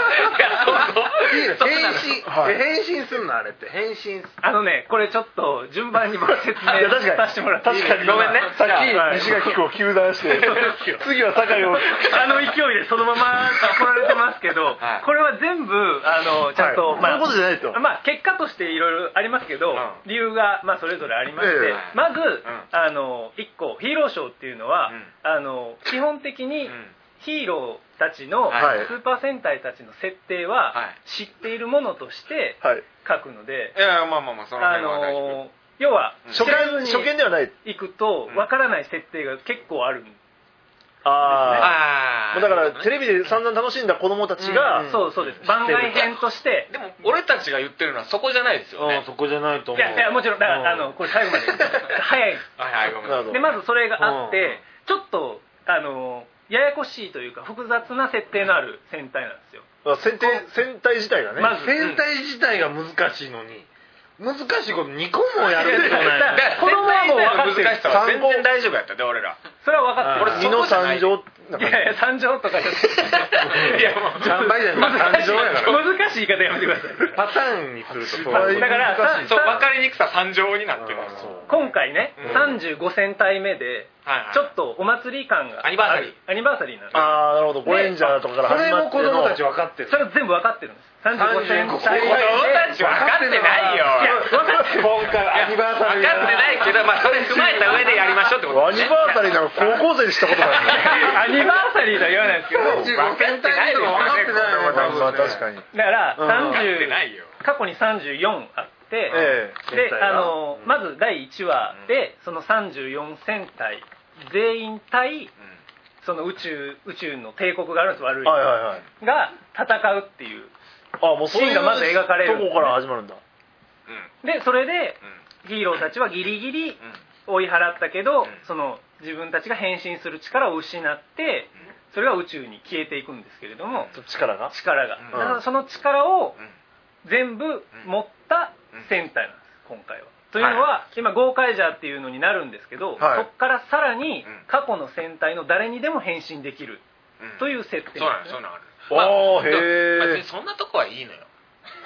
変身、はい、変身すんのあれって変身あのねこれちょっと順番に僕説明させてもらっていい確かにごめんねさっき西垣君を糾弾して次は酒井をあの勢いでそのまま来られてますけど、はい、これは全部あのちゃんと、 はい、まあ、そういうことじゃないと、 まあ、結果としていろいろありますけど、うん、理由が、まあ、それぞれありまして、えー、まず、うん、あのいっこヒーローショーっていうのは、うん、あの基本的にヒーローたちの、はい、スーパー戦隊たちの設定は、はい、知っているものとして書くので、 はい、いやまあまあまあその辺は大丈夫、 あの要は初見初見ではない行くとわからない設定が結構あるんですね。 ああ、だからテレビで散々楽しんだ子供たちが、 うんうん、そうそうです番外編としてでも俺たちが言ってるのはそこじゃないですよね。 そこじゃないと思う。 いやいやもちろんだから、うん、あのこれ最後まで早いはいはいごめんなさい。 でまずそれがあって、うん、ちょっとあのややこしいというか複雑な設定のある戦隊なんですよ。 戦隊戦隊自体がねまず戦隊自体が難しいのに、難しいことにこもやるってことない。 子供はもう分かってる。 難しさは全然大丈夫やったで俺ら。 それは分かってる。 俺二の三乗。 いやいや三乗とかじゃいやもう三倍じゃない三乗やから。 難しい言い方やめてください。 パターンにするとだからそう分かりにくさ三乗になってる。 今回ね三十五戦隊目でちょっとお祭り感がアニバーサリーアニバーサリーなんです。 ああなるほど。ゴレンジャーとかから始まってそれも子供たち分かってる。 それ全部分かってるんです。さんじゅうご戦隊目で子供たち分かってないよ。 今回アニバーサリー分かってないけどまあそれ踏まえた上でやりましょうってことアニバーサリーなんか高校生にしたことない。 アニバーサリーとは言わないですけど分かってないよ。分かってないよ。 確かに。 だからさんじゅう過去にさんじゅうよんあって、であのまずだいいちわでそのさんじゅうよん戦隊全員対その宇宙宇宙の帝国があるんです悪いが戦うっていうシーンがまず描かれる。 そこから始まるんだ。 でそれでヒーローたちはギリギリ追い払ったけど、その自分たちが変身する力を失ってそれが宇宙に消えていくんですけれども、 力が力が、だからその力を全部持った戦隊なんです今回は。というのは、はい、今ゴーカイジャーっていうのになるんですけど、はい、そこからさらに過去の戦隊の誰にでも変身できるという設定なんですね。 そうなんです。そうなんです。まあ、へえ。そんなとこはいいのよ。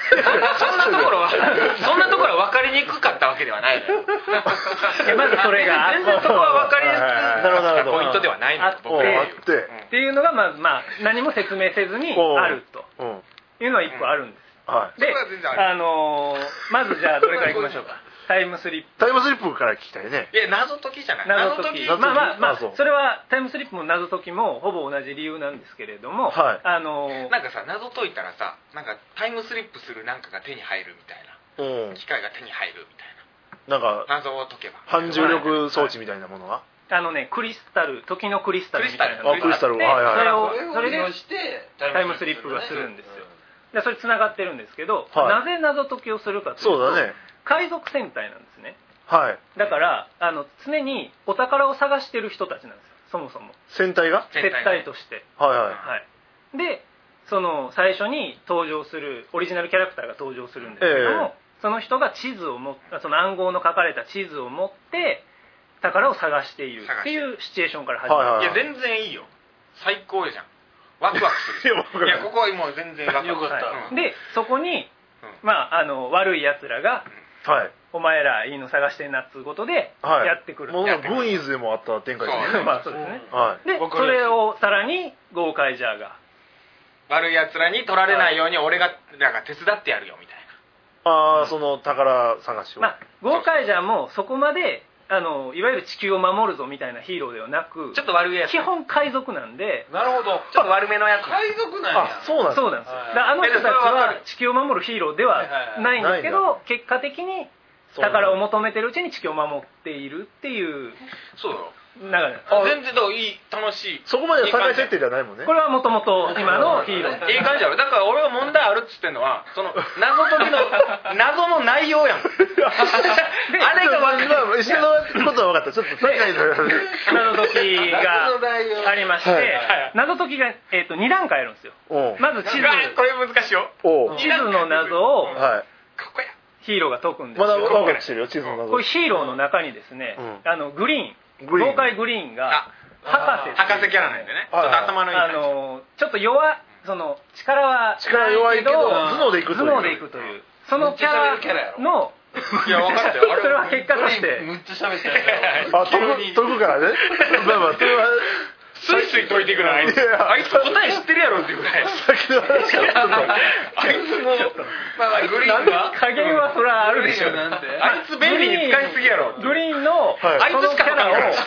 そんなところはそんなところは分かりにくかったわけではないのよまずそれが全然そこは分かりにくかったポイントではないのよ僕が言うっていうのがまずまあ何も説明せずにあるというのは一個あるんです、はい、であのー、まずじゃあどれからいきましょうかタイムスリップタイムスリップから聞きたいね。 いや謎解きじゃない謎解きまあまあまあそれはタイムスリップも謎解きもほぼ同じ理由なんですけれども、はい、あのー、 なんかさ謎解いたらさなんかタイムスリップするなんかが手に入るみたいな、うん、機械が手に入るみたいななんか謎を解けば反重力装置みたいなものが、 あのねクリスタル時のクリスタルみたいなのがあって、 クリスタル、はいはい、 それをそれでタイムスリップがするんですよ。でそれつながってるんですけど、はい、なぜ謎解きをするかというと、 そうだね、 海賊戦隊なんですね。 はい、 だからあの常にお宝を探してる人たちなんですよ、そもそも戦隊が戦隊として、 はいはい、はい、 でその最初に登場するオリジナルキャラクターが登場するんですけども、えー、その人が地図を持っその暗号の書かれた地図を持って宝を探しているっていうシチュエーションから始まる、 はいはい、いや全然いいよ、最高じゃん、ワクワクするいやここはもう全然ワクワクした、 はい、でそこに、うん、まああの悪いやつらが、 はい、 お前らいいの探してんなっつうことでやってくる、 はい、もうグイーズでもあった展開ですね。 まあそうですね、 はい、 でそれをさらにゴーカイジャーが悪いやつらに取られないように俺がなんか手伝ってやるよみたいな、ああその宝探しを、 まあ、ゴーカイジャーもそこまであのいわゆる地球を守るぞみたいなヒーローではなく、 ちょっと悪いやつ、 基本海賊なんで、 なるほど、ちょっと悪めのやつ、 海賊なんや、 あそうなんです、 そうなんですよ、だあの人たちは地球を守るヒーローではないんですけど、結果的に宝を求めてるうちに地球を守っているっていうそうよ流れ、 全然だからいい楽しい、 そこまで社会設定じゃないもんね、 これはもともと今のヒーローいい感じだよ、だから俺は問題あるっつってんのはその謎解きの謎の内容やんあれが分かる、 一緒のことは分かった、ちょっと社会の謎解きがありまして、はい、謎解きが、えー、とに段階あるんですよ。まず地図、 これ難しいよ、 地図の謎を、 はい、 ここやヒーローが解くんですよ。 まだ分かってるよ、地図の謎。 これヒーローの中にですね、うん、あのグリーン豪快グリーンが博士博士キャラなんでね、ちょっと頭のいい、 あのちょっと弱その力は力弱いけど頭脳でいくという頭脳でいくというそのキャラのいや分かったよ、 それは結果としてむっちゃ喋ってるあ解くからねまあまあそれはスイスイ解いていくのあいつあいつ答え知ってるやろっていうぐらいさっきの話があいつもまあまあグリーンが加減はそれはあるでしょ、 なんてあいつ便利に使いすぎやろ、 グリーンのあいつしか分かんないち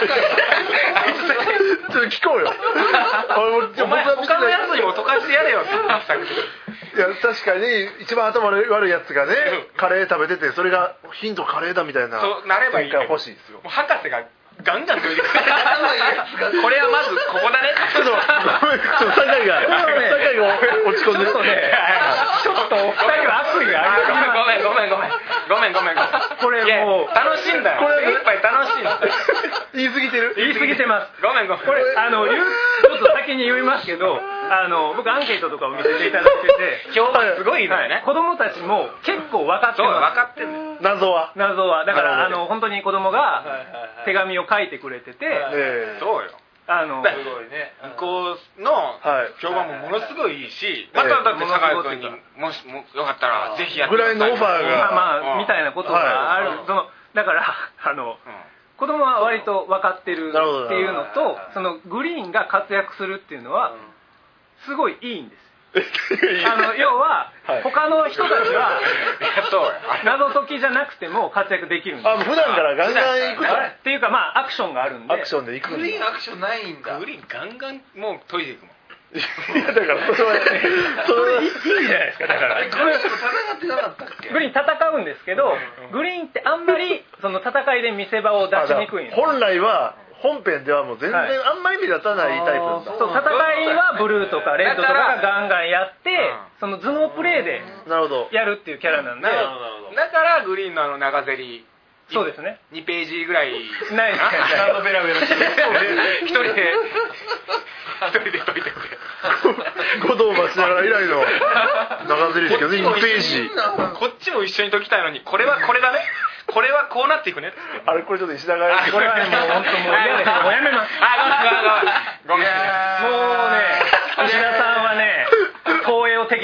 ょっと聞こうよお前他のやつにも解かしてやれよって言っていや確かに一番頭悪いやつがねカレー食べててそれがヒントカレーだみたいなそうなればいいから欲しいですよ。 博士がガンガン解いてくるこれはまずここだねちょっとごめんちょっと酒井が酒井が落ち込んでるちょっとねちょっとお二人は悪意がありますごめんごめんごめんごめんごめんごめんこれもう楽しいんだよ、これいっぱい楽しいんだ言い過ぎてる言い過ぎてますごめんごめんこれあの言うちょっと先に言いますけどあの僕アンケートとかを見せていただいてて評判すごいんだよね、 はい、子供たちも結構分かってます。 そう分かってる謎は謎はだからあの本当に子供が手紙を書いてくれてて、 えー、そうよあのすごいね向こうの評判もものすごいいいし、はい、まただって酒井君にもしもよかったらぜひやってぐらいのオファーがまあまあみたいなことがある、はい、そのだからあの、うん、子供は割と分かってるっていうのとそのグリーンが活躍するっていうのはすごいいいんですあの要は、はい、他の人たちは謎解きじゃなくても活躍できるんです。 あ普段からガンガン行くとっていうかまあアクションがあるんでアクションで行くんだ。 グリーンアクションないんだ。 グリーンガンガンもう解いていくもんいやだからそれはそれはいいじゃないですか。だからグリーンと戦ってなかったっけ。 グリーン戦うんですけど、うん、グリーンってあんまりその戦いで見せ場を出しにくいんです。 本来は本編ではもう全然あんまり目立たないタイプなんだ、 はい、そう戦いはブルーとかレッドとかがガンガンやって、うん、その頭脳プレイでやるっていうキャラなんで、 だからグリーンのあの長ゼリそうですねにページぐらいないですねちゃんとベラベラして一人で一人で解いてくれ五道橋しながら以来の長ゼリですけどねにページこっちも一緒に解きたいのにこれはこれだねこれはこうなっていくねあれこれちょっと石田がやってこれはねもう本当もう嫌ですもうやめますあごめんごめんごめんもうね石田さんはね光栄を敵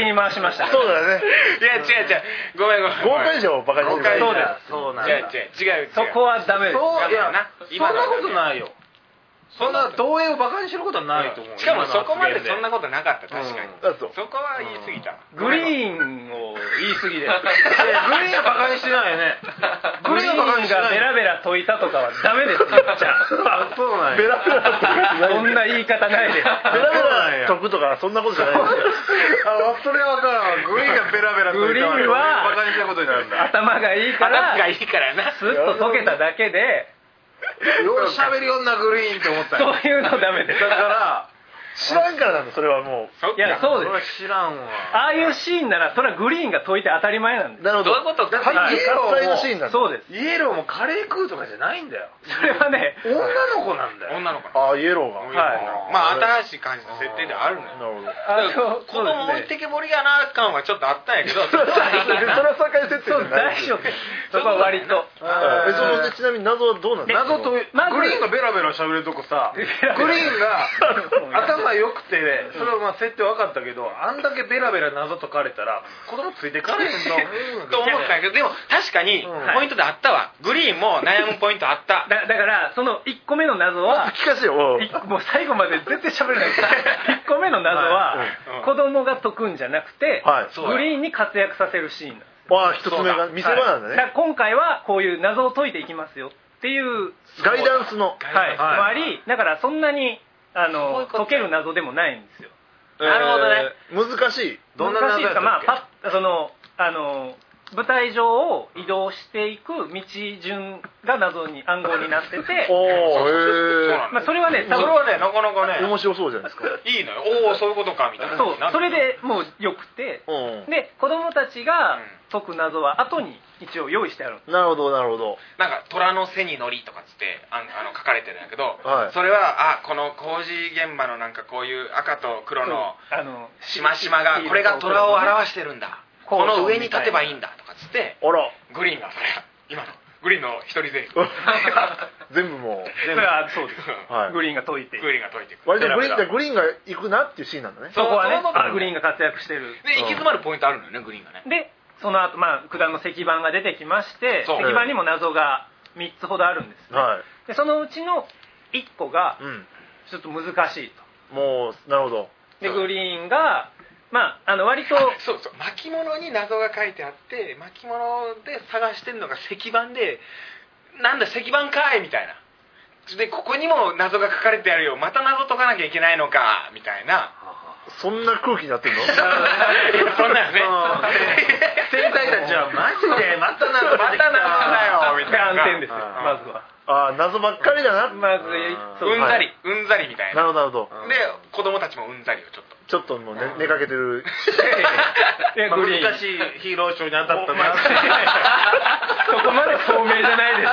に回しましたそうだね。 いや違う違う、ごめんごめん、 豪快賞をバカにしてる。 そうです、そうなんだ。 違う違う違う、 そこはダメです。 そういやそんなことないよ。そんな東映をバカにしてることはないと思う。 しかもそこまでそんなことなかった。確かにそこは言い過ぎた。 グリーンを言い過ぎです。 グリーンはバカにしてないよね。 グリーンがベラベラ解いたとかはダメですよ。じゃあそうなんや。 ベラベラとかそんな言い方ないです。 ベラベラ解くとかそんなことじゃないですよ。 あ、それは分からん。グリーンがベラベラ解いた。 グリーンはバカにしたことになるんだ。 頭がいいから頭がいいからな、 スッと解けただけで。 よう喋るようなグリーンって思ったよ。そういうのダメです。 だから知らんからなんだ、それはもう。いや、そうです。 知らんわ。 ああいうシーンならそれはグリーンが解いて当たり前なんです。 なるほど。 どういうことか。 イエローのシーンなんだ。 そうです。 イエローもカレー食うとかじゃないんだよ。 それはね、 女の子なんだよ。 女の子。 ああ、イエローが。 はい。 まあ新しい感じの設定ではあるのよ。 なるほど。 子供置いてけぼりやな感はちょっとあったんやけど、それは境設定じゃない。 大丈夫。そこは割と。 え、そのちなみに謎はどうなんですか。 謎とグリーンがベラベラ喋るとこさ、グリーンが頭良くて。それはまあ設定分かったけど、あんだけベラベラ謎解かれたら子供ついてかれへんと思うと思ったんやけど、でも確かにポイントであったわ。グリーンも悩むポイントあった。 だだからそのいっこめの謎は聞かせよ。 もう最後まで絶対喋れない。いっこめの謎は子供が解くんじゃなくて、グリーンに活躍させるシーンなんです。 わあ、一つ目が見せ場なんだね。 だから今回はこういう謎を解いていきますよっていうガイダンスのはいもあり、だからそんなにあの解ける謎でもないんですよ。 なるほどね。 難しい。 どんな難しいですか。まあパッそのあの舞台上を移動していく道順が謎に暗号になってて、 おお、へえ。まあそれはね、 それはねなかなかね面白そうじゃないですか。 いいのよ。おお、そういうことかみたいな。 そう、それでもうよくて、で子供たちが解く謎は後に一応用意してある。 なるほどなるほど。 なんか虎の背に乗りとかつってあの書かれてるんやけど、 はい、 それはあこの工事現場のなんかこういう赤と黒のしましまがこれが虎を表してるんだ。この上に立てばいいんだとかつって、 あらグリーンがそれ今のグリーンの一人ゼリフ全部もう全部そうです、はい、グリーンが解いてグリーンが解いていく。 割とグリーングリーンが行くなっていうシーンなんだね。 そこはね、グリーンが活躍してるで行き詰まるポイントあるのよね、グリーンがね。 でその後まあ九段の石板が出てきまして、石板にも謎がみっつほどあるんですね、はい、でそのうちのいっこがちょっと難しいと、 もうなるほど。 でグリーンがまあ、あの割とそうそう巻物に謎が書いてあって巻物で探してるのが石板でなんだ石板かいみたいなでここにも謎が書かれてあるよまた謎解かなきゃいけないのかみたいなそんな空気になってんのそんなよね先輩たちはマジでまた謎また謎だよみたいな暗点ですよまずはああ謎ばっかりだなまずうんざりうんざりみたいななるほどなるほどで子供たちもうんざりをちょっとちょっともう 寝, 寝かけてるまあ、難しいヒーローショーに当たったなそこまで透明じゃないでしょ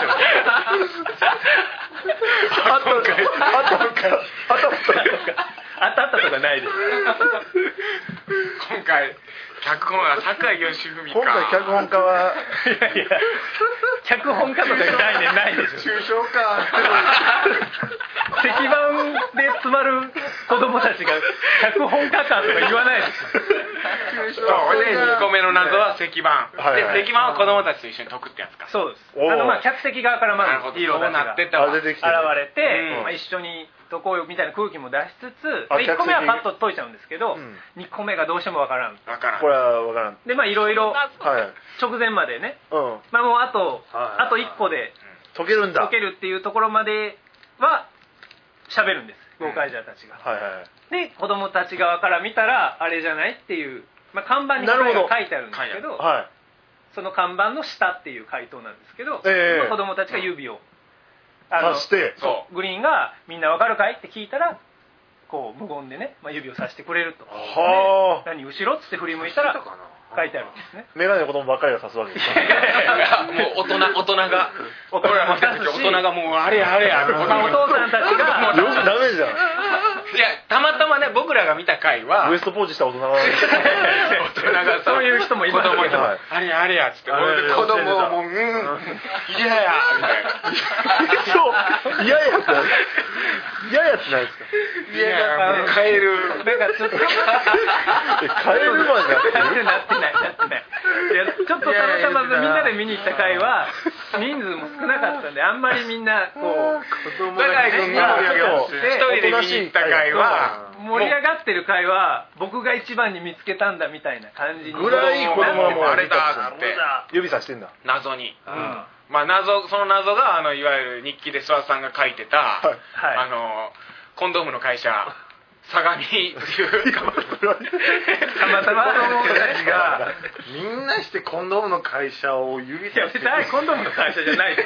当たった当たった当たったとかないです今回脚本は坂井義文か今回脚本家はいやいや脚本家とか概念ないでしょ抽象化石板で詰まる子供たちが脚本家かとか言わないですよそうでにこめの謎は石板、はいはい、で石板は子供たちと一緒に解くってやつか。 そうですあのまあ客席側からまずヒーローたちが現れて、うんまあ、一緒に解こうよみたいな空気も出しつついっこめはパッと解いちゃうんですけど、うん、にこめがどうしてもわからんわからんこれはわからんでまあいろいろ直前までね、うんまあ、もうあとあといっこで解けるんだ解けるっていうところまでは喋るんですゴーカイジャーたちが、 うんはいはい、 で子供たち側から見たらあれじゃないっていう、まあ、看板に答えが書いてあるんですけど、はい、その看板の下っていう回答なんですけど、えー、子供たちが指をあのしてそうグリーンがみんなわかるかいって聞いたらこう無言でね、まあ、指をさしてくれるとは何後ろっつって振り向いたら書いてあるんですね。 メガネの子供ばっかりが指すわけですかもう大人大人が俺らも大人がもうあれやあれやまあ、お父さんたちがよくダメじゃんいやたまたまね僕らが見た回はウエストポーチした大人が大人がそういう人もいますけどあれやあれやっつって子供もうん嫌やみたいなそう嫌やってややってないですか？ いやカエルなんかちょっとカエルマンじゃなってる？ なってないなってない。いやちょっとたまたまみんなで見に行った回は人数も少なかったんであんまりみんなこう子供がね一人で見に行った回は盛り上がってる回は僕が一番に見つけたんだみたいな感じにぐらい子供はもうあれだって指さしてんだ謎に、うん、まあ謎その謎があのいわゆる日記で諏訪さんが書いてた、はい、あのコンドームの会社相模っていうたまたま子供たちがみんなしてコンドームの会社を指さしてコンドームの会社じゃないです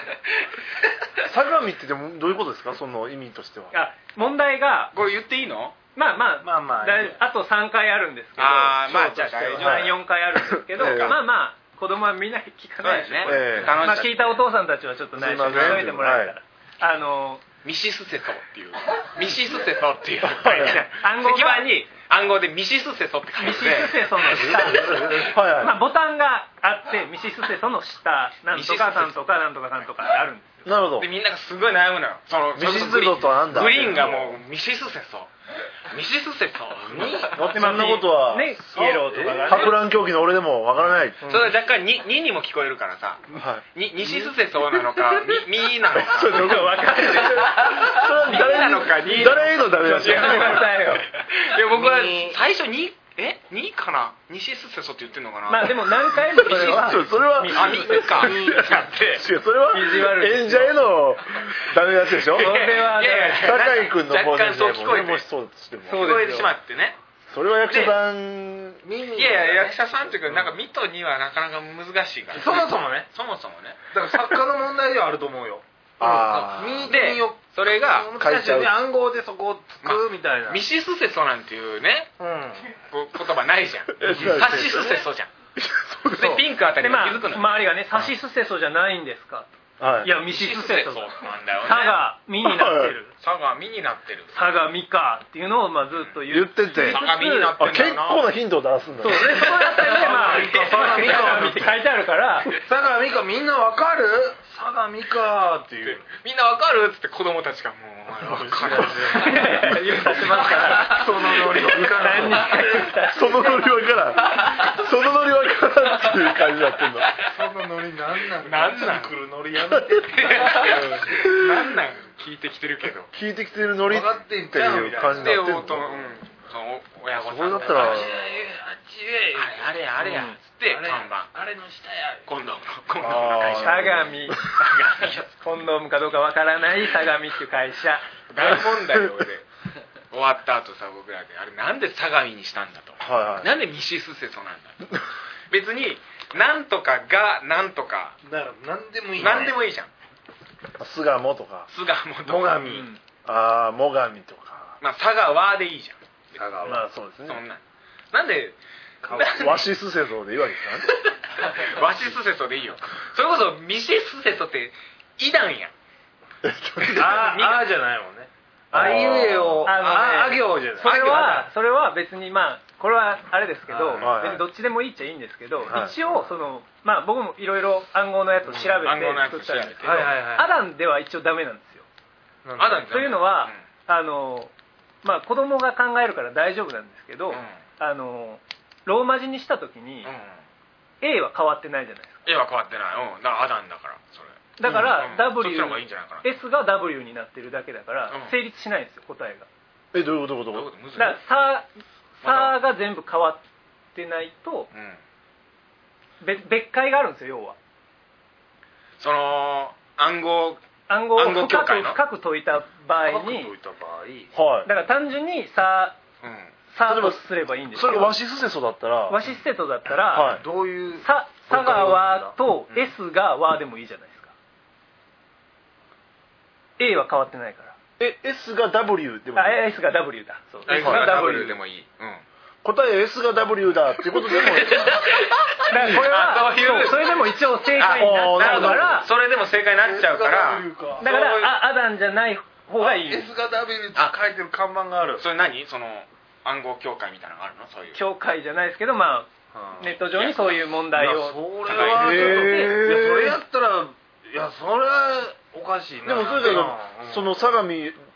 相模ってでもどういうことですか？その意味としては。 あ問題がこれ言っていいの？ まあまあまあまああとさんかいあるんですけどあまあじゃあさんよんかいあるんですけど、えー、まあまあ子供はみんな聞かないですね、えー、まあ聞いたお父さんたちはちょっと内緒にしといてもらえたら、はい、あのミシスセソっていうミシスセソっていう暗号石板に暗号でミシスセソって書いてミシスセソの下はい、まあ、ボタンがあってミシスセソの下なんとかさんとかなんとかさんとかってあるんですよ。なるほど。でみんながすごい悩むのよ。そのミシスセソとはなんだ。グリーンがもうミシスセソミシスセソにそんなことはねイエローとかがね博覧競技の俺でもわからない。 それは若干にににも聞こえるからさ、はい、に西スセソなのかみみなのかそれがわかんない。それは誰なのかに誰へのダメだし。いや僕は最初にえにかな西スセソって言ってんのかな。 まあでも何回もそれはそれはあみかにやってそれは演者へのダメ出しでしょ。それは酒井君の方でももしそうしても聞こえてしまってね。 それは役者さんいやいや役者さんっていうかなんかミとにはなかなか難しいから。 そもそもねそもそもね。 だから作家の問題ではあると思うよ。 あでそれが難しいよね。暗号でそこをつくみたいな、 まあ、ミシスセソなんていうね、うん、言葉ないじゃん。サシスセソじゃん。でピンクあたりが気づくのよ。 周りがねサシスセソじゃないんですか。はい、いやミシスセソなんだよね。サがミになってる。 サがミになってる。 サがミかっていうのをまあずっと言ってて。 サがミになってるんだよな。 結構なヒントを出すんだね。 そうね。そこだったらねまあサがミかって書いてあるから。 サがミかみんなわかる？サがミかっていう。 みんなわかるっつって子供たちがもうわかる。 言うたしますから。 そのノリわからん。 そのノリわからん。そのノリわからんっていう感じになってんの。 そのノリなんなん？ なんなん来るノリやめて。 なんなん聞いてきてるけど。 聞いてきてるノリっていう感じになってるの。 その親御さん。 それだったら。 あれあれやっつって看板。あれの下や。コンドームのコンドームの会社。 相模。コンドームかどうかわからない相模っていう会社。 大問題よで。終わった後さ僕らであれなんで相模にしたんだと。はいはい、なんでミシスセソなんだ。別になんとかがなんとか。 だからなんでもいい、 ね。なんでもいいじゃん。 巣鴨とか。 巣鴨とか。 最上。ああ最上とか。 まあ佐川でいいじゃん。 佐川。まあそうですね。 そんな。なんで。 ワシスセソでいいわけですかね。ワシスセソでいいよ。それこそミシスセソってイダンやん。 ああじゃないもんね。あいうえをああ行じゃない。 それはそれは別にまあこれはあれですけど、別にどっちでもいいっちゃいいんですけど、一応そのまあ僕もいろいろ暗号のやつを調べて作ったんですけど、アダンでは一応ダメなんですよ。 アダンというのはあのまあ子供が考えるから大丈夫なんですけど、あのローマ字にした時に A は変わってないじゃないですか。 A は変わってない。うん、だからアダンだからそれだから W、うん、S が W になってるだけだから成立しないんですよ答えが。 えどういうことどういうこと。 だからさが全部変わってないと、うん、別解があるんですよ要は。 その暗号暗号を深く深く解いた場合にだから単純にさ、うんさとすればいいんですよ。 それがワシスセソだったらワシスセソだったら、 はい、どういうささがわと S がわでもいいじゃないですか。A は変わってないから。 え S が W でもいい。 あ S が W だ。そう S が W でもいい。うん。 答え S が W だっていうことでも。だからこれはそうそれでも一応正解になっちゃうから。 それでも正解になっちゃうから。 だからあアダンじゃない方がいい。 S が W って書いてる看板がある。 それ何その暗号協会みたいなのがあるのそういう。 協会じゃないですけどまあネット上にそういう問題を。 それはちょっといやそれやったらいやそれはおかしいな。 でもそれだとその相模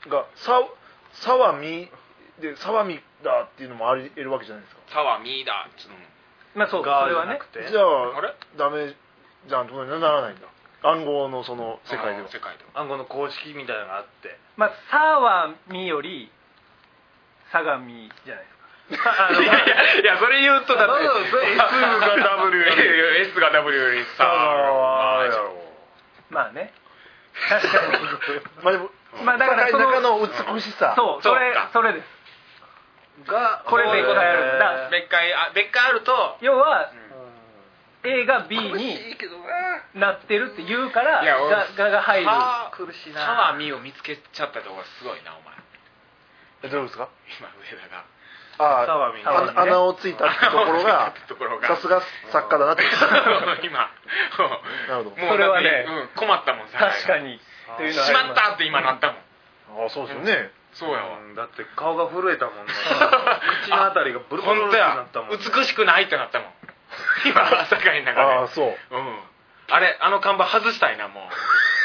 が沢見で沢見だっていうのもあり得るわけじゃないですか。 沢見だっつうの。 まあそう、それはね。 じゃあ、あれダメじゃんとかにならないんだ。暗号のその世界では。 世界では。暗号の公式みたいなのがあって。 まあ、沢見より相模じゃないですか。 いやいやいや、それ言うとだって S が W より S が W よりさあやろう。まあね。確かに。 まあでも、 まあだからその中の美しさ。 そう、それそれです。 がこれ別解あるんだ。 別解あ別解あると要は A が B になってるって言うからがが入る。 苦しいな。沢見を見つけちゃったとこがすごいなお前。 えどうですか？ 今上田が。 ああ、穴をついたってところがさすが作家だなって今なるほど。 もうそれはね困ったもん。 確かにというのはしまったって今なったもん。 ああそうですよね。 そうやわ。 だって顔が震えたもんね。口のあたりがブルブルってなったもん。 美しくないってなったもん。今朝会の中で。 ああそう。 うん。あれあの看板外したいなもう。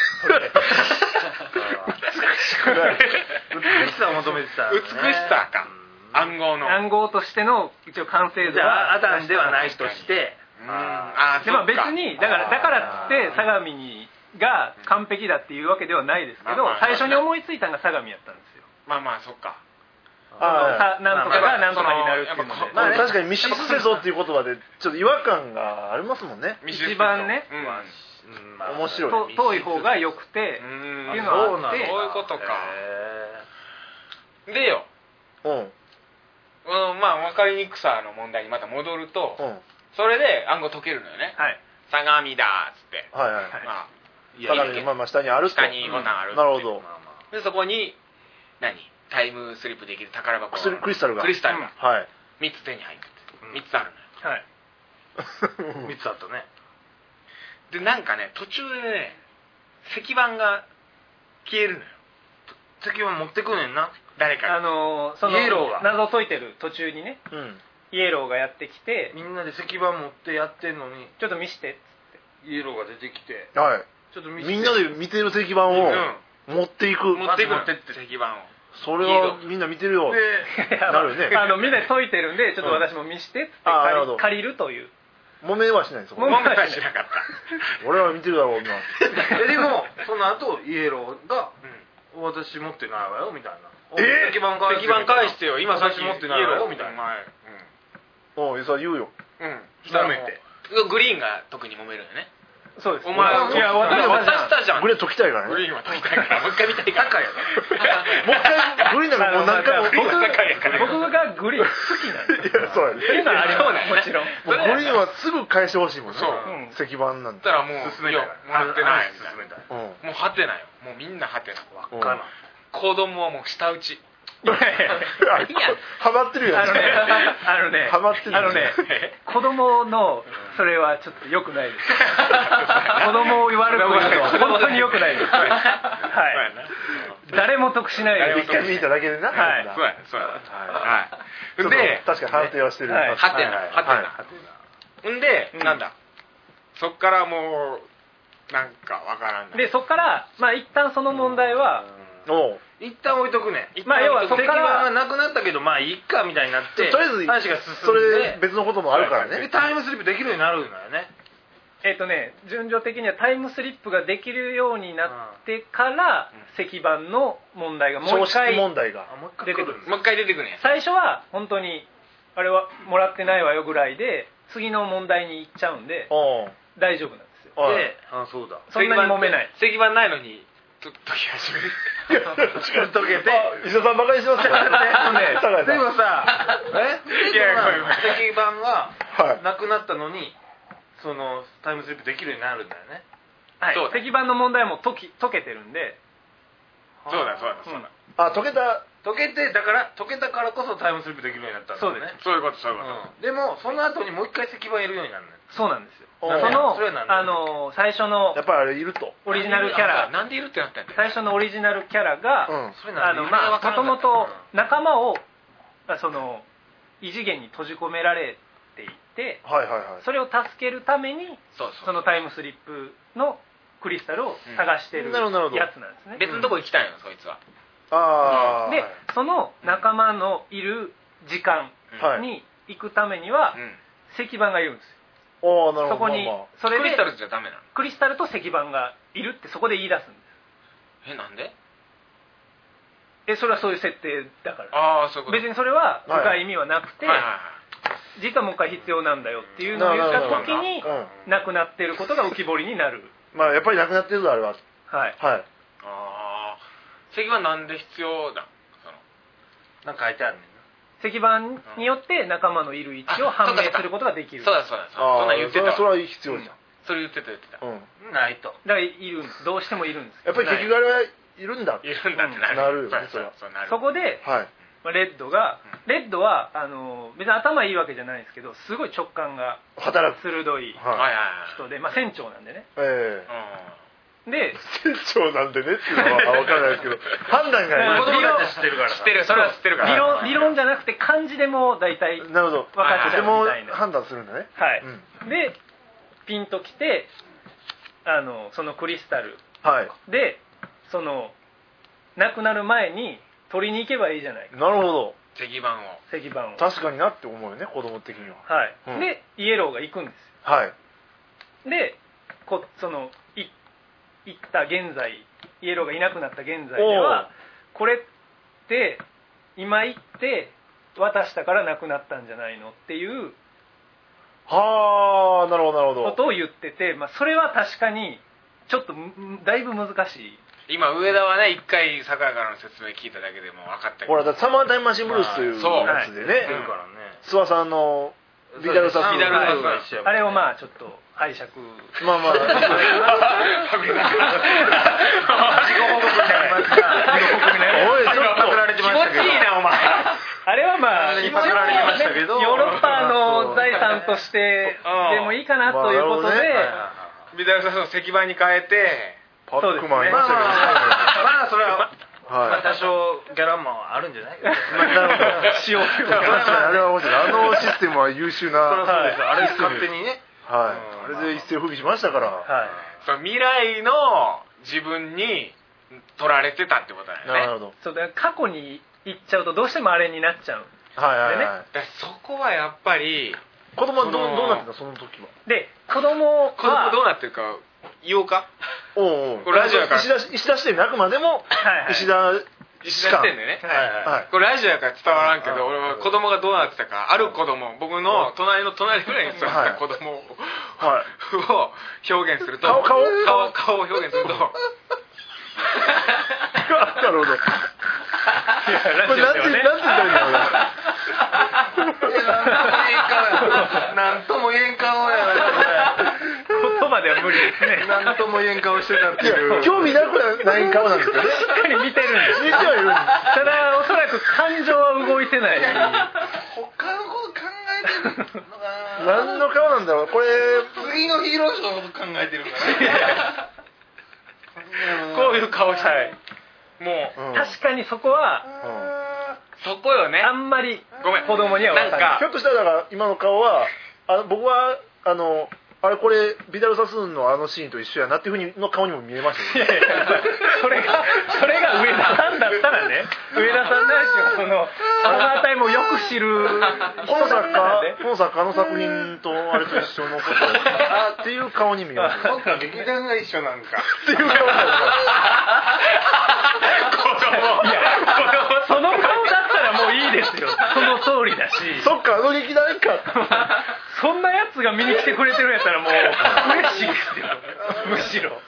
美しくない。美しさを求めてた。 美しさか。暗号の。 暗号としての一応完成度はアダンではないとして。 ああ。でも別にだからだからっつって相模にが完璧だっていうわけではないですけど、最初に思いついたのが相模やったんですよ。 まあまあそっか。 あなんとかがなんとかになるっていうので、 まあ確かにミシステソっていう言葉でちょっと違和感がありますもんね。 一番ね面白い遠い方が良くてっていうのがあって、 そういうことか。でよ、 うんまあ分かりにくさの問題にまた戻ると、それで暗号解けるのよね。相模だっつって、 はいはいはい、まあまあ下にあると、 下にボタンある。 なるほど。 でそこに何タイムスリップできる宝箱クリスタルがクリスタルがみっつ手に入ってみっつあるのよ。 はいみっつあったね。 でなんかね途中でね石板が消えるのよ。 石板持ってくねんな誰か。あのその謎を解いてる途中にねイエローがやってきて、 みんなで石板持ってやってんのにちょっと見してっつってイエローが出てきて、 はいちょっと見してみんなで見てる石板を持っていく持っていく持ってって石板をそれはみんな見てるよなるね。 あのみんなで解いてるんでちょっと私も見してって借りるという。 揉めはしないんですか。 揉めはしなかった。 俺は見てるだろうな。 でもその後イエローが私持ってないわよみたいな。 え石板返してよ今さっき持ってないわよみたいな。 おいそれ言うよ。 うん揉めてグリーンが特に揉めるよね。 そうです。 お前いや渡したじゃん。 グリーン解きたいからね。 グリーンは解きたいからもう一回見たいから。 もう一回グリーンなんかもう何回も僕がグリーン好きなんですよ。 そうやね。 っていうのはありますもちろん。 グリーンはすぐ返してほしいもんね。石板なんて。 だからもう進めたい。 もらってないみたいな。 もうはてなよ。もうみんなはてな。 わかんない。 子供はもう舌打ち。 ハマってるよね。 あのね、 ハマってる。 あのね、子供のそれはちょっと良くないです。子供を悪く言うと本当に良くないです。はい。誰も得しないです。 一回見ただけでな。 はい。そうやそうや。はい。で、 確かに判定はしてる。 はてなはてな。んでなんだ。そっからもうなんかわからんない。 でそっからまあ一旦その問題は。 一旦置いとくね。 まあ要はそこからがなくなったけどまあいいかみたいになってとりあえず話が進んでそれ別のこともあるからね。 タイムスリップできるようになるんだよね。 えっとね順序的にはタイムスリップができるようになってから石板の問題がもう一回問題が出てくる。 もう一回出てくるんや。 最初は本当にあれはもらってないわよぐらいで次の問題に行っちゃうんで大丈夫なんですよ。 で、あそうだ。 そんなに揉めない。 石板ないのに解き始める。 解けて石田さんバカにしますよね。 でもさ、え？いやごめんごめん。石板がなくなったのにそのタイムスリップできるようになるんだよね。 はい。石板の問題も解き解けてるんで。 そうだそうだそうだ。 あ解けた解けてだから解けたからこそタイムスリップできるようになったんだよね。 そういうことそういうこと。 でもその後にもう一回石板やるようになるのよ。 そうなんですよ。そのあの最初のやっぱりあれいるとオリジナルキャラなんでいるってなったんだよ。 最初のオリジナルキャラがあのまあもともと仲間をその異次元に閉じ込められていて、それを助けるためにそのタイムスリップのクリスタルを探してるやつなんですね。 別のとこ行きたいのそいつは。 あでその仲間のいる時間に行くためには石板がいるんですよ。ああなるほど。 そこにそれでクリスタルじゃダメなの？ クリスタルと石板がいるってそこで言い出すんです。 えなんで？ えそれはそういう設定だから。 ああそういうこと。 別にそれは深い意味はなくて、はいはいはい、実はもう一回必要なんだよっていうのを言った時になくなっていることが浮き彫りになる。 まあやっぱりなくなってるぞあれは。 はい。 はい。 ああ石板なんで必要だ？そのなんか書いてあるねんな。 石板によって仲間のいる位置を判明することができる。 そうだそうだそんな言ってた。 それは必要じゃん。 それ言ってた言ってた。 うん。ないと。だからいるんです。どうしてもいるんです。 やっぱり結局あれはいるんだ。 いるんだってなる。 なるよねそれは。 そこで、はい、レッドが、レッドはあの別に頭いいわけじゃないんですけど、すごい直感が鋭い人で、まあ船長なんでね。ええ。で船長なんでねっていうのは分からないですけど、判断が子供たち知ってるから。知ってる。それは知ってるから。 理論理論じゃなくて漢字でも大体分かっちゃうみたいな。 判断するんだね。 はい。でピンときて、あのそのクリスタルで。その亡くなる前に取りに行けばいいじゃないか。 なるほど。 石板を石板を確かになって思うよね子供的には。 はい、うん、でイエローが行くんですよ。はい。 でこそのい行った現在イエローがいなくなった現在ではこれって今行って渡したから亡くなったんじゃないのっていうはあなるほどなるほどことを言ってて、まあ、それは確かにちょっとだいぶ難しい。 今上田はね一回酒井からの説明聞いただけでも分かったけど、 ほらだサマータイムマシンブルースというやつでね、諏訪さんのビダルサスビダルサスあれをまあちょっと拝借まあまあ事後報告になりますが事後報告になります。おいちょっと気持ちいいなお前。 あれはまあ一応ねヨーロッパの財産としてでもいいかなということでビダルサスの石板に変えてパックマンいましたけどね。 まあそれはまあ多少ギャラマンはあるんじゃないかな。なるほど。 使用許可あれは面白い。あのシステムは優秀な。 そうです。あれ勝手にね。 はい。あれで一世を風靡しましたから。はい。 その未来の自分に取られてたってことだよね。 なるほど。 そうだ過去に行っちゃうとどうしてもあれになっちゃう。 はいはいはい。 そこはやっぱり子供はどうどうなってたその時は。 で子供は子供どうなってるか言おうか。 おうおう。 これラジオやから石田石田視点であくまでも石田石田視点でね。はいはい。これラジオやから伝わらんけど、俺は子供がどうなってたか、ある子供、僕の隣の隣ぐらいに座った子供を表現すると、 顔顔顔顔を表現すると。なるほど。これなんてなんて言ったらいいんだろう。 なんとも言えん顔やな。 言葉では無理ですね。 なんとも言えん顔してたっていう。 興味なくない顔なんですよね。 しっかり見てるんです。 見てはいるんです。 ただおそらく感情は動いてない。 他のこと考えてるのかな。何の顔なんだろう。これ次のヒーローショーのこと考えてるから。 こういう顔したい。もう、 うん、確かにそこは、 うん、そこよね。 あんまり子供には分かんない。 ひょっとしたらだから今の顔はあ僕はあのあれこれビダルサスーンのあのシーンと一緒やなっていうふうにの顔にも見えましたよね。 それがそれが上田さんだったらね、上田さんないしはそのサマータイムをよく知るこの作家この作家の作品とあれと一緒のことあっていう顔に見えます。 そっか劇団が一緒なんかっていう顔に見えます。 いやその顔だったらもういいですよ。その通りだし。 そっかあの劇団か。 そんなやつが見に来てくれてるんやったらもう嬉しいですよ。むしろ。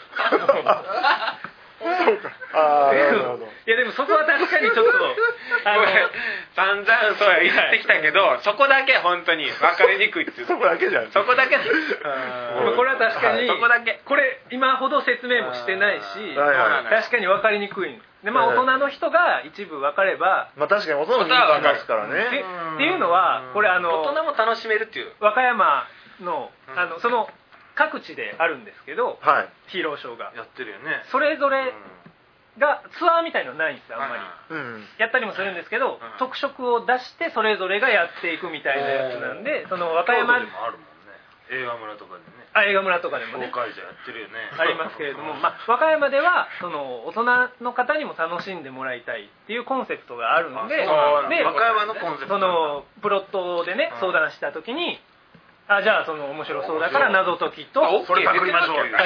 そうか。ああ、なるほど。 いやでもそこは確かにちょっとあの散々そう言ってきたけど、そこだけ本当に分かりにくいっていう。 そこだけじゃん。 そこだけ。 これは確かに、 そこだけ。 これ今ほど説明もしてないし、 はいはい、 確かに分かりにくい。でまあ大人の人が一部分かれば、 まあ確かに大人も分かりますからね。 っていうのはこれあの大人も楽しめるっていう。 和歌山のあのその各地であるんですけど、 はい、 ヒーローショーがやってるよね。 それぞれがツアーみたいのないんですよあんまり、 うん、 やったりもするんですけど、うん、特色を出してそれぞれがやっていくみたいなやつなんで、その和歌山でもあるもんね。 映画村とかでね、 あ映画村とかでもね公開じゃやってるよねありますけれども、まあ、和歌山ではその大人の方にも楽しんでもらいたいっていうコンセプトがあるので、で和歌山のコンセプトそのプロットでね相談した時に、あじゃあその面白そうだから謎解きとそれパクりましょうよ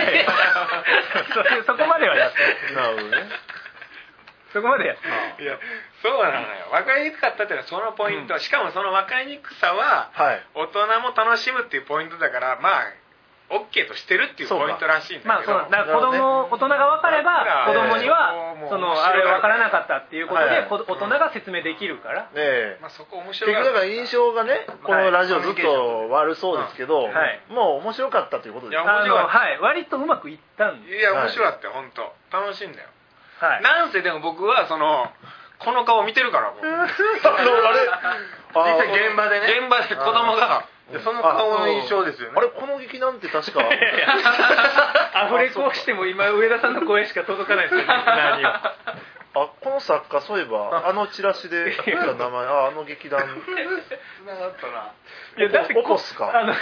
そこまではやってる。 なるほどね。 そこまでやっていやそうなのよ。分かりにくかったっていうのはそのポイント、うん、しかもその分かりにくさは、はい、大人も楽しむっていうポイントだからまあ OK としてるっていうポイントらしいんだけど、 まあそうだから子供、ね、大人が分かれば子供にはそのあれ分からなかったっていうことで、はい、大人が説明できるから、 ねえ、 まあ、そこ面白い。 結局だから印象がねこのラジオずっと悪そうですけど、はい、もう面白かったということです。 いや面白かった、はい、割とうまくいったんで。 いや面白かったよ本当楽しいんだよ。はい、なんせでも僕はそのこの顔見てるからもうあれ実際現場でね現場で子供がその顔の印象ですよね。 あれこの劇団って確かアフレコをしても今上田さんの声しか届かないですよね。何をあこの作家そういえばあのチラシで名前ああの劇団つながったな。 いやだってコスかあの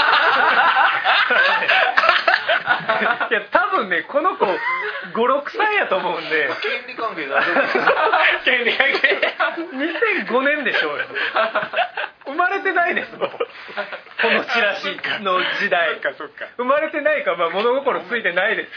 いや多分ねこの子ごろくさいやと思うんで権利関係だ権利関係にせんごねんでしょうよ。生まれてないですもんこのチラシの時代かそっか生まれてないか、まあ、物心ついてないです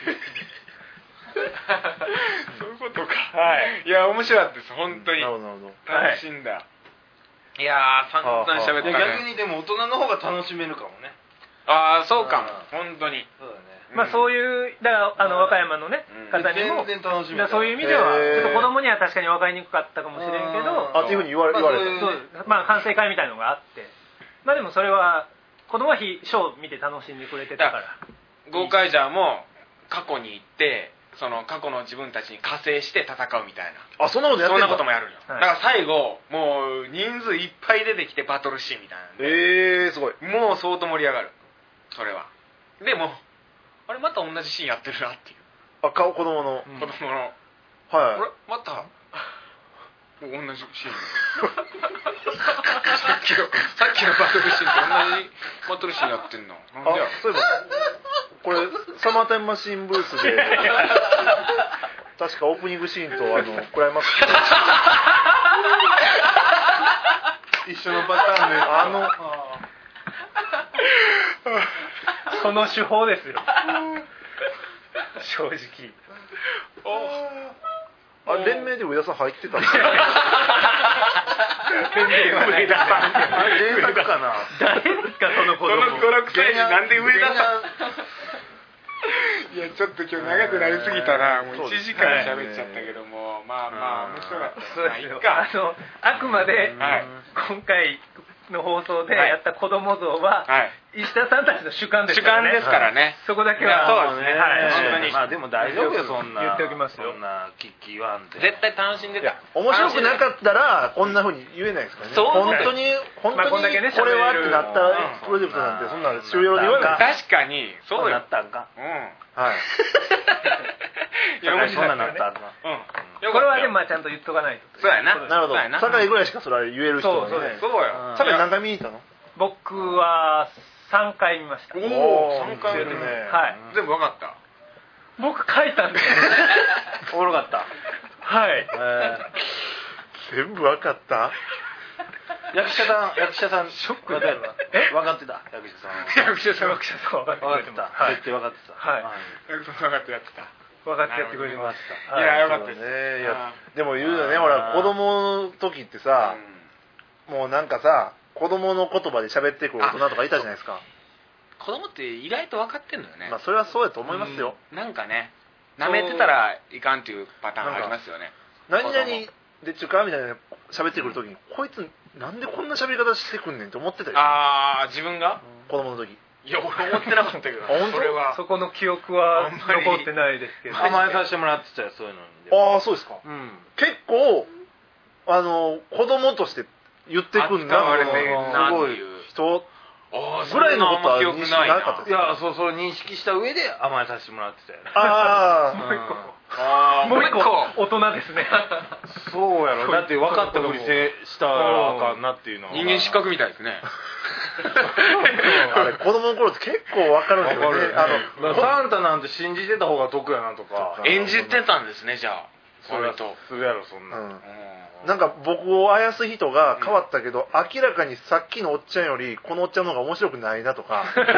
そういうことか。はいいや面白かったです本当に。 なるほど楽しんだ、はい、いやー散々喋ったね。 逆にでも大人の方が楽しめるかもね。 ああそうかも本当に。 そうだね。まあそういうだからあの和歌山のね、うん、方にも全然楽しめる。 そういう意味ではちょっと子供には確かに分かりにくかったかもしれんけど、 あっていうふうに言われた。 まあ反省会みたいのがあって、まあでもそれは子供はショー見て楽しんでくれてたから。 ゴーカイジャーも過去に行ってその過去の自分たちに加勢して戦うみたいな。 あそんなことやってんの。 そんなこともやるんよ、はい、だから最後もう人数いっぱい出てきてバトルシーンみたいな。 えーすごい。 もう相当盛り上がるそれは。でもあれまた同じシーンやってるなっていう。 あ顔子供の、 うん、子供のはいあれまた同じシーンさっきのさっきのバトルシーンと同じバトルシーンやってんの。なんでや。 あそういえばこれサマータイムマシンブースで確かオープニングシーンとあのクライマックス一緒のパターンであのその手法ですよ正直。 あ連名で上田さん入ってたんですか。 連名はない上田さん連作かな。 誰ですかその子供。 そのごろくさいになんで上田さんいやちょっと今日長くなりすぎたな。もういちじかん喋っちゃったけども、まあまあ面白かったです。まあいいか。 あのあくまで今回の放送でやった子供像は、はい、石田さんたちの主観ですからね。 主観ですからね。 そこだけはそうですね。はい。 本当に。まあでも大丈夫よそんな。 言っておきますよ。 そんな危機はんで。 絶対楽しんでた。 面白くなかったらこんな風に言えないですからね。そう本当に本当にこれはってなったプロジェクトなんてそんな終了で言わない。 確かにそうなったんか。 うん。 はい。 いや面白いなったんか。 うん。これはでもまあちゃんと言っとかないと。 そうやな。 なるほど。酒井ぐらいしかそれは言える人はね。 そうそうそうよ。 酒井何回見に行ったの？ 僕はさんかい見ました。 おお、さんかい見てるね。 はい。 全部わかった。 僕書いたんですよ。 おもろかった。 はい。 全部わかった。 役者さん役者さんショックだよな。 え分かってた役者さん。 役者さん役者さん分かってた。 絶対分かってた。 はい。 役者さん分かってやってた。 分かってやってくれてました。 いやよかったですね。 いやでも言うよねほら子供の時ってさもうなんかさ。子供の言葉で喋ってくる大人とかいたじゃないですか。 子供って意外と分かってんのよね。 まあそれはそうやと思いますよ。 うん、なんかね、舐めてたらいかんっていうパターンありますよね。 何々でちゅうかみたいな喋ってくる時に、うん、こいつなんでこんな喋り方してくんねんって思ってたよ、ね。ああ自分が子供の時。 いや俺思ってなかったけど。 それはそこの記憶は残ってないですけど。 甘えさせてもらってたよそういうのに。 ああそうですか。 うん、 結構あの子供として言ってくんなすごい人ぐらいのことは認識なかったです。 いやそうそう認識した上で甘えさせてもらってたよね。 ああもう一個あもう一個大人ですね。 そうやろだって分かったふりしたらあかんなっていうのは人間失格みたいですね。 あれ子供の頃って結構分かるんですよね。 あのサンタなんて信じてた方が得やなとか演じてたんですね。じゃあそれとするやろそんな、うん、 なんか僕をあやす人が変わったけど、うん、明らかにさっきのおっちゃんよりこのおっちゃんの方が面白くないなとか正直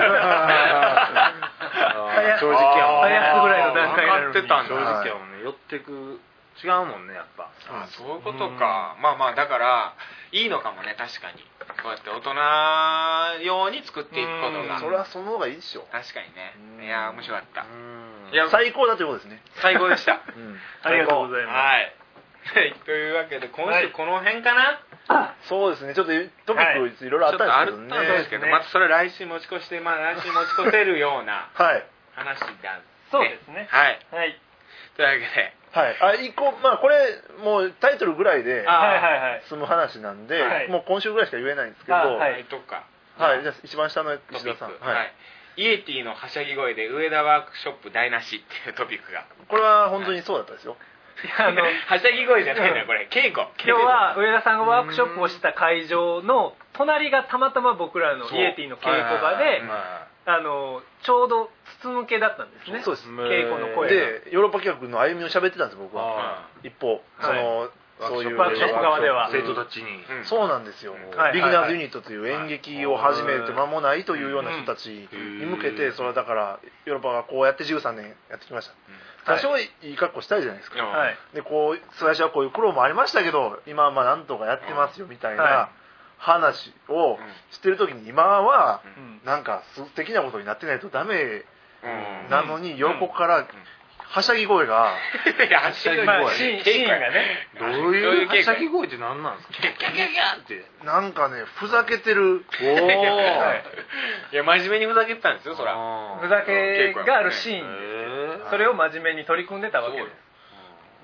あやすぐらいの段階になる正直やもんね、寄ってく違うもんねやっぱ。 あそういうことか、うん、まあまあだからいいのかもね。確かにこうやって大人用に作っていくことが、 それはその方がいいでしょ。 確かにね。いや面白かった。 いや最高だということですね。 最高でした、 うん、ありがとうございます。 はい、というわけで今週この辺かな、 はい、そうですね。ちょっとトピックいろいろあったんですけどね、 ちょっとあったんですけど、またそれ来週持ち越して、まあ来週持ち越せるような話だ、ね、 そうですね。 はい、 はい、 というわけで、 はい、あ一個まあこれもうタイトルぐらいで済む話なんで、はい、もう今週ぐらいしか言えないんですけど、 はい、とか、 はい、じゃあ一番下の石田さん、 はい、イエティのはしゃぎ声で上田ワークショップ台無しっていうトピックが、 これは本当にそうだったですよ。 あのはしゃぎ声じゃないのよこれ、稽古。 今日は上田さんがワークショップをした会場の隣がたまたま僕らのイエティの稽古場で、あのちょうど筒抜けだったんですね。 そうです。 稽古の声でヨーロッパ企画の歩みを喋ってたんです僕は。一方そのそういうワークショップ側では生徒たちに、 そうなんですよ。ビギナーズユニットという演劇を始めて間もないというような人たちに向けて、それはだからヨーロッパがこうやってじゅうさんねんやってきました。多少いい格好したいじゃないですか。でこう最初はこういう苦労もありましたけど、今はまあなんとかやってますよみたいな話をしてる時に、今はなんか素敵なことになってないとダメなのに、横からはしゃぎ声がいやはしゃぎ声、 まあ、シーン、シーンがね、 どういうはしゃぎ声って何なんですか？キャッキャッキャッキャッってなんかね、ふざけてる。 おーいや真面目にふざけてたんですよ。そらふざけがあるシーンで、それを真面目に取り組んでたわけです。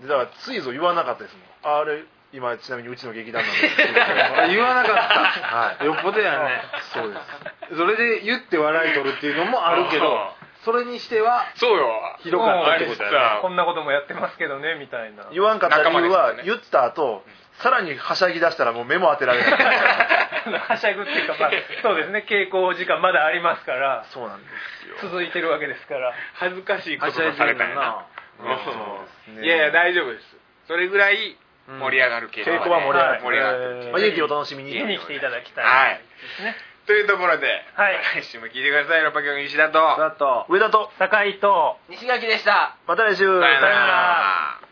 だからついぞ言わなかったですもん。あれ今ちなみにうちの劇団なんですけど言わなかった、はい、よっぽどやね。 そうです。 それで言って笑い取るっていうのもあるけど、それにしてはそうよひどかったってことやね。 こんなこともやってますけどねみたいな。 言わんかった理由は、言った後さらにはしゃぎ出したらもう目も当てられないはしゃぐっていうか、まあ、そうですね、稽古時間まだありますから。 そうなんですよ。 続いてるわけですから。 恥ずかしいことがされたんやな。いやいや大丈夫です。それぐらい盛り上がる稽古は盛り上がる。 盛り上がってる。 まあ、イエティを楽しみに見に来ていただきたいですね。 というところで、来週も聞いてください。ヨーロッパ局西田と上田と酒井と西垣でした。 また来週。 さよなら。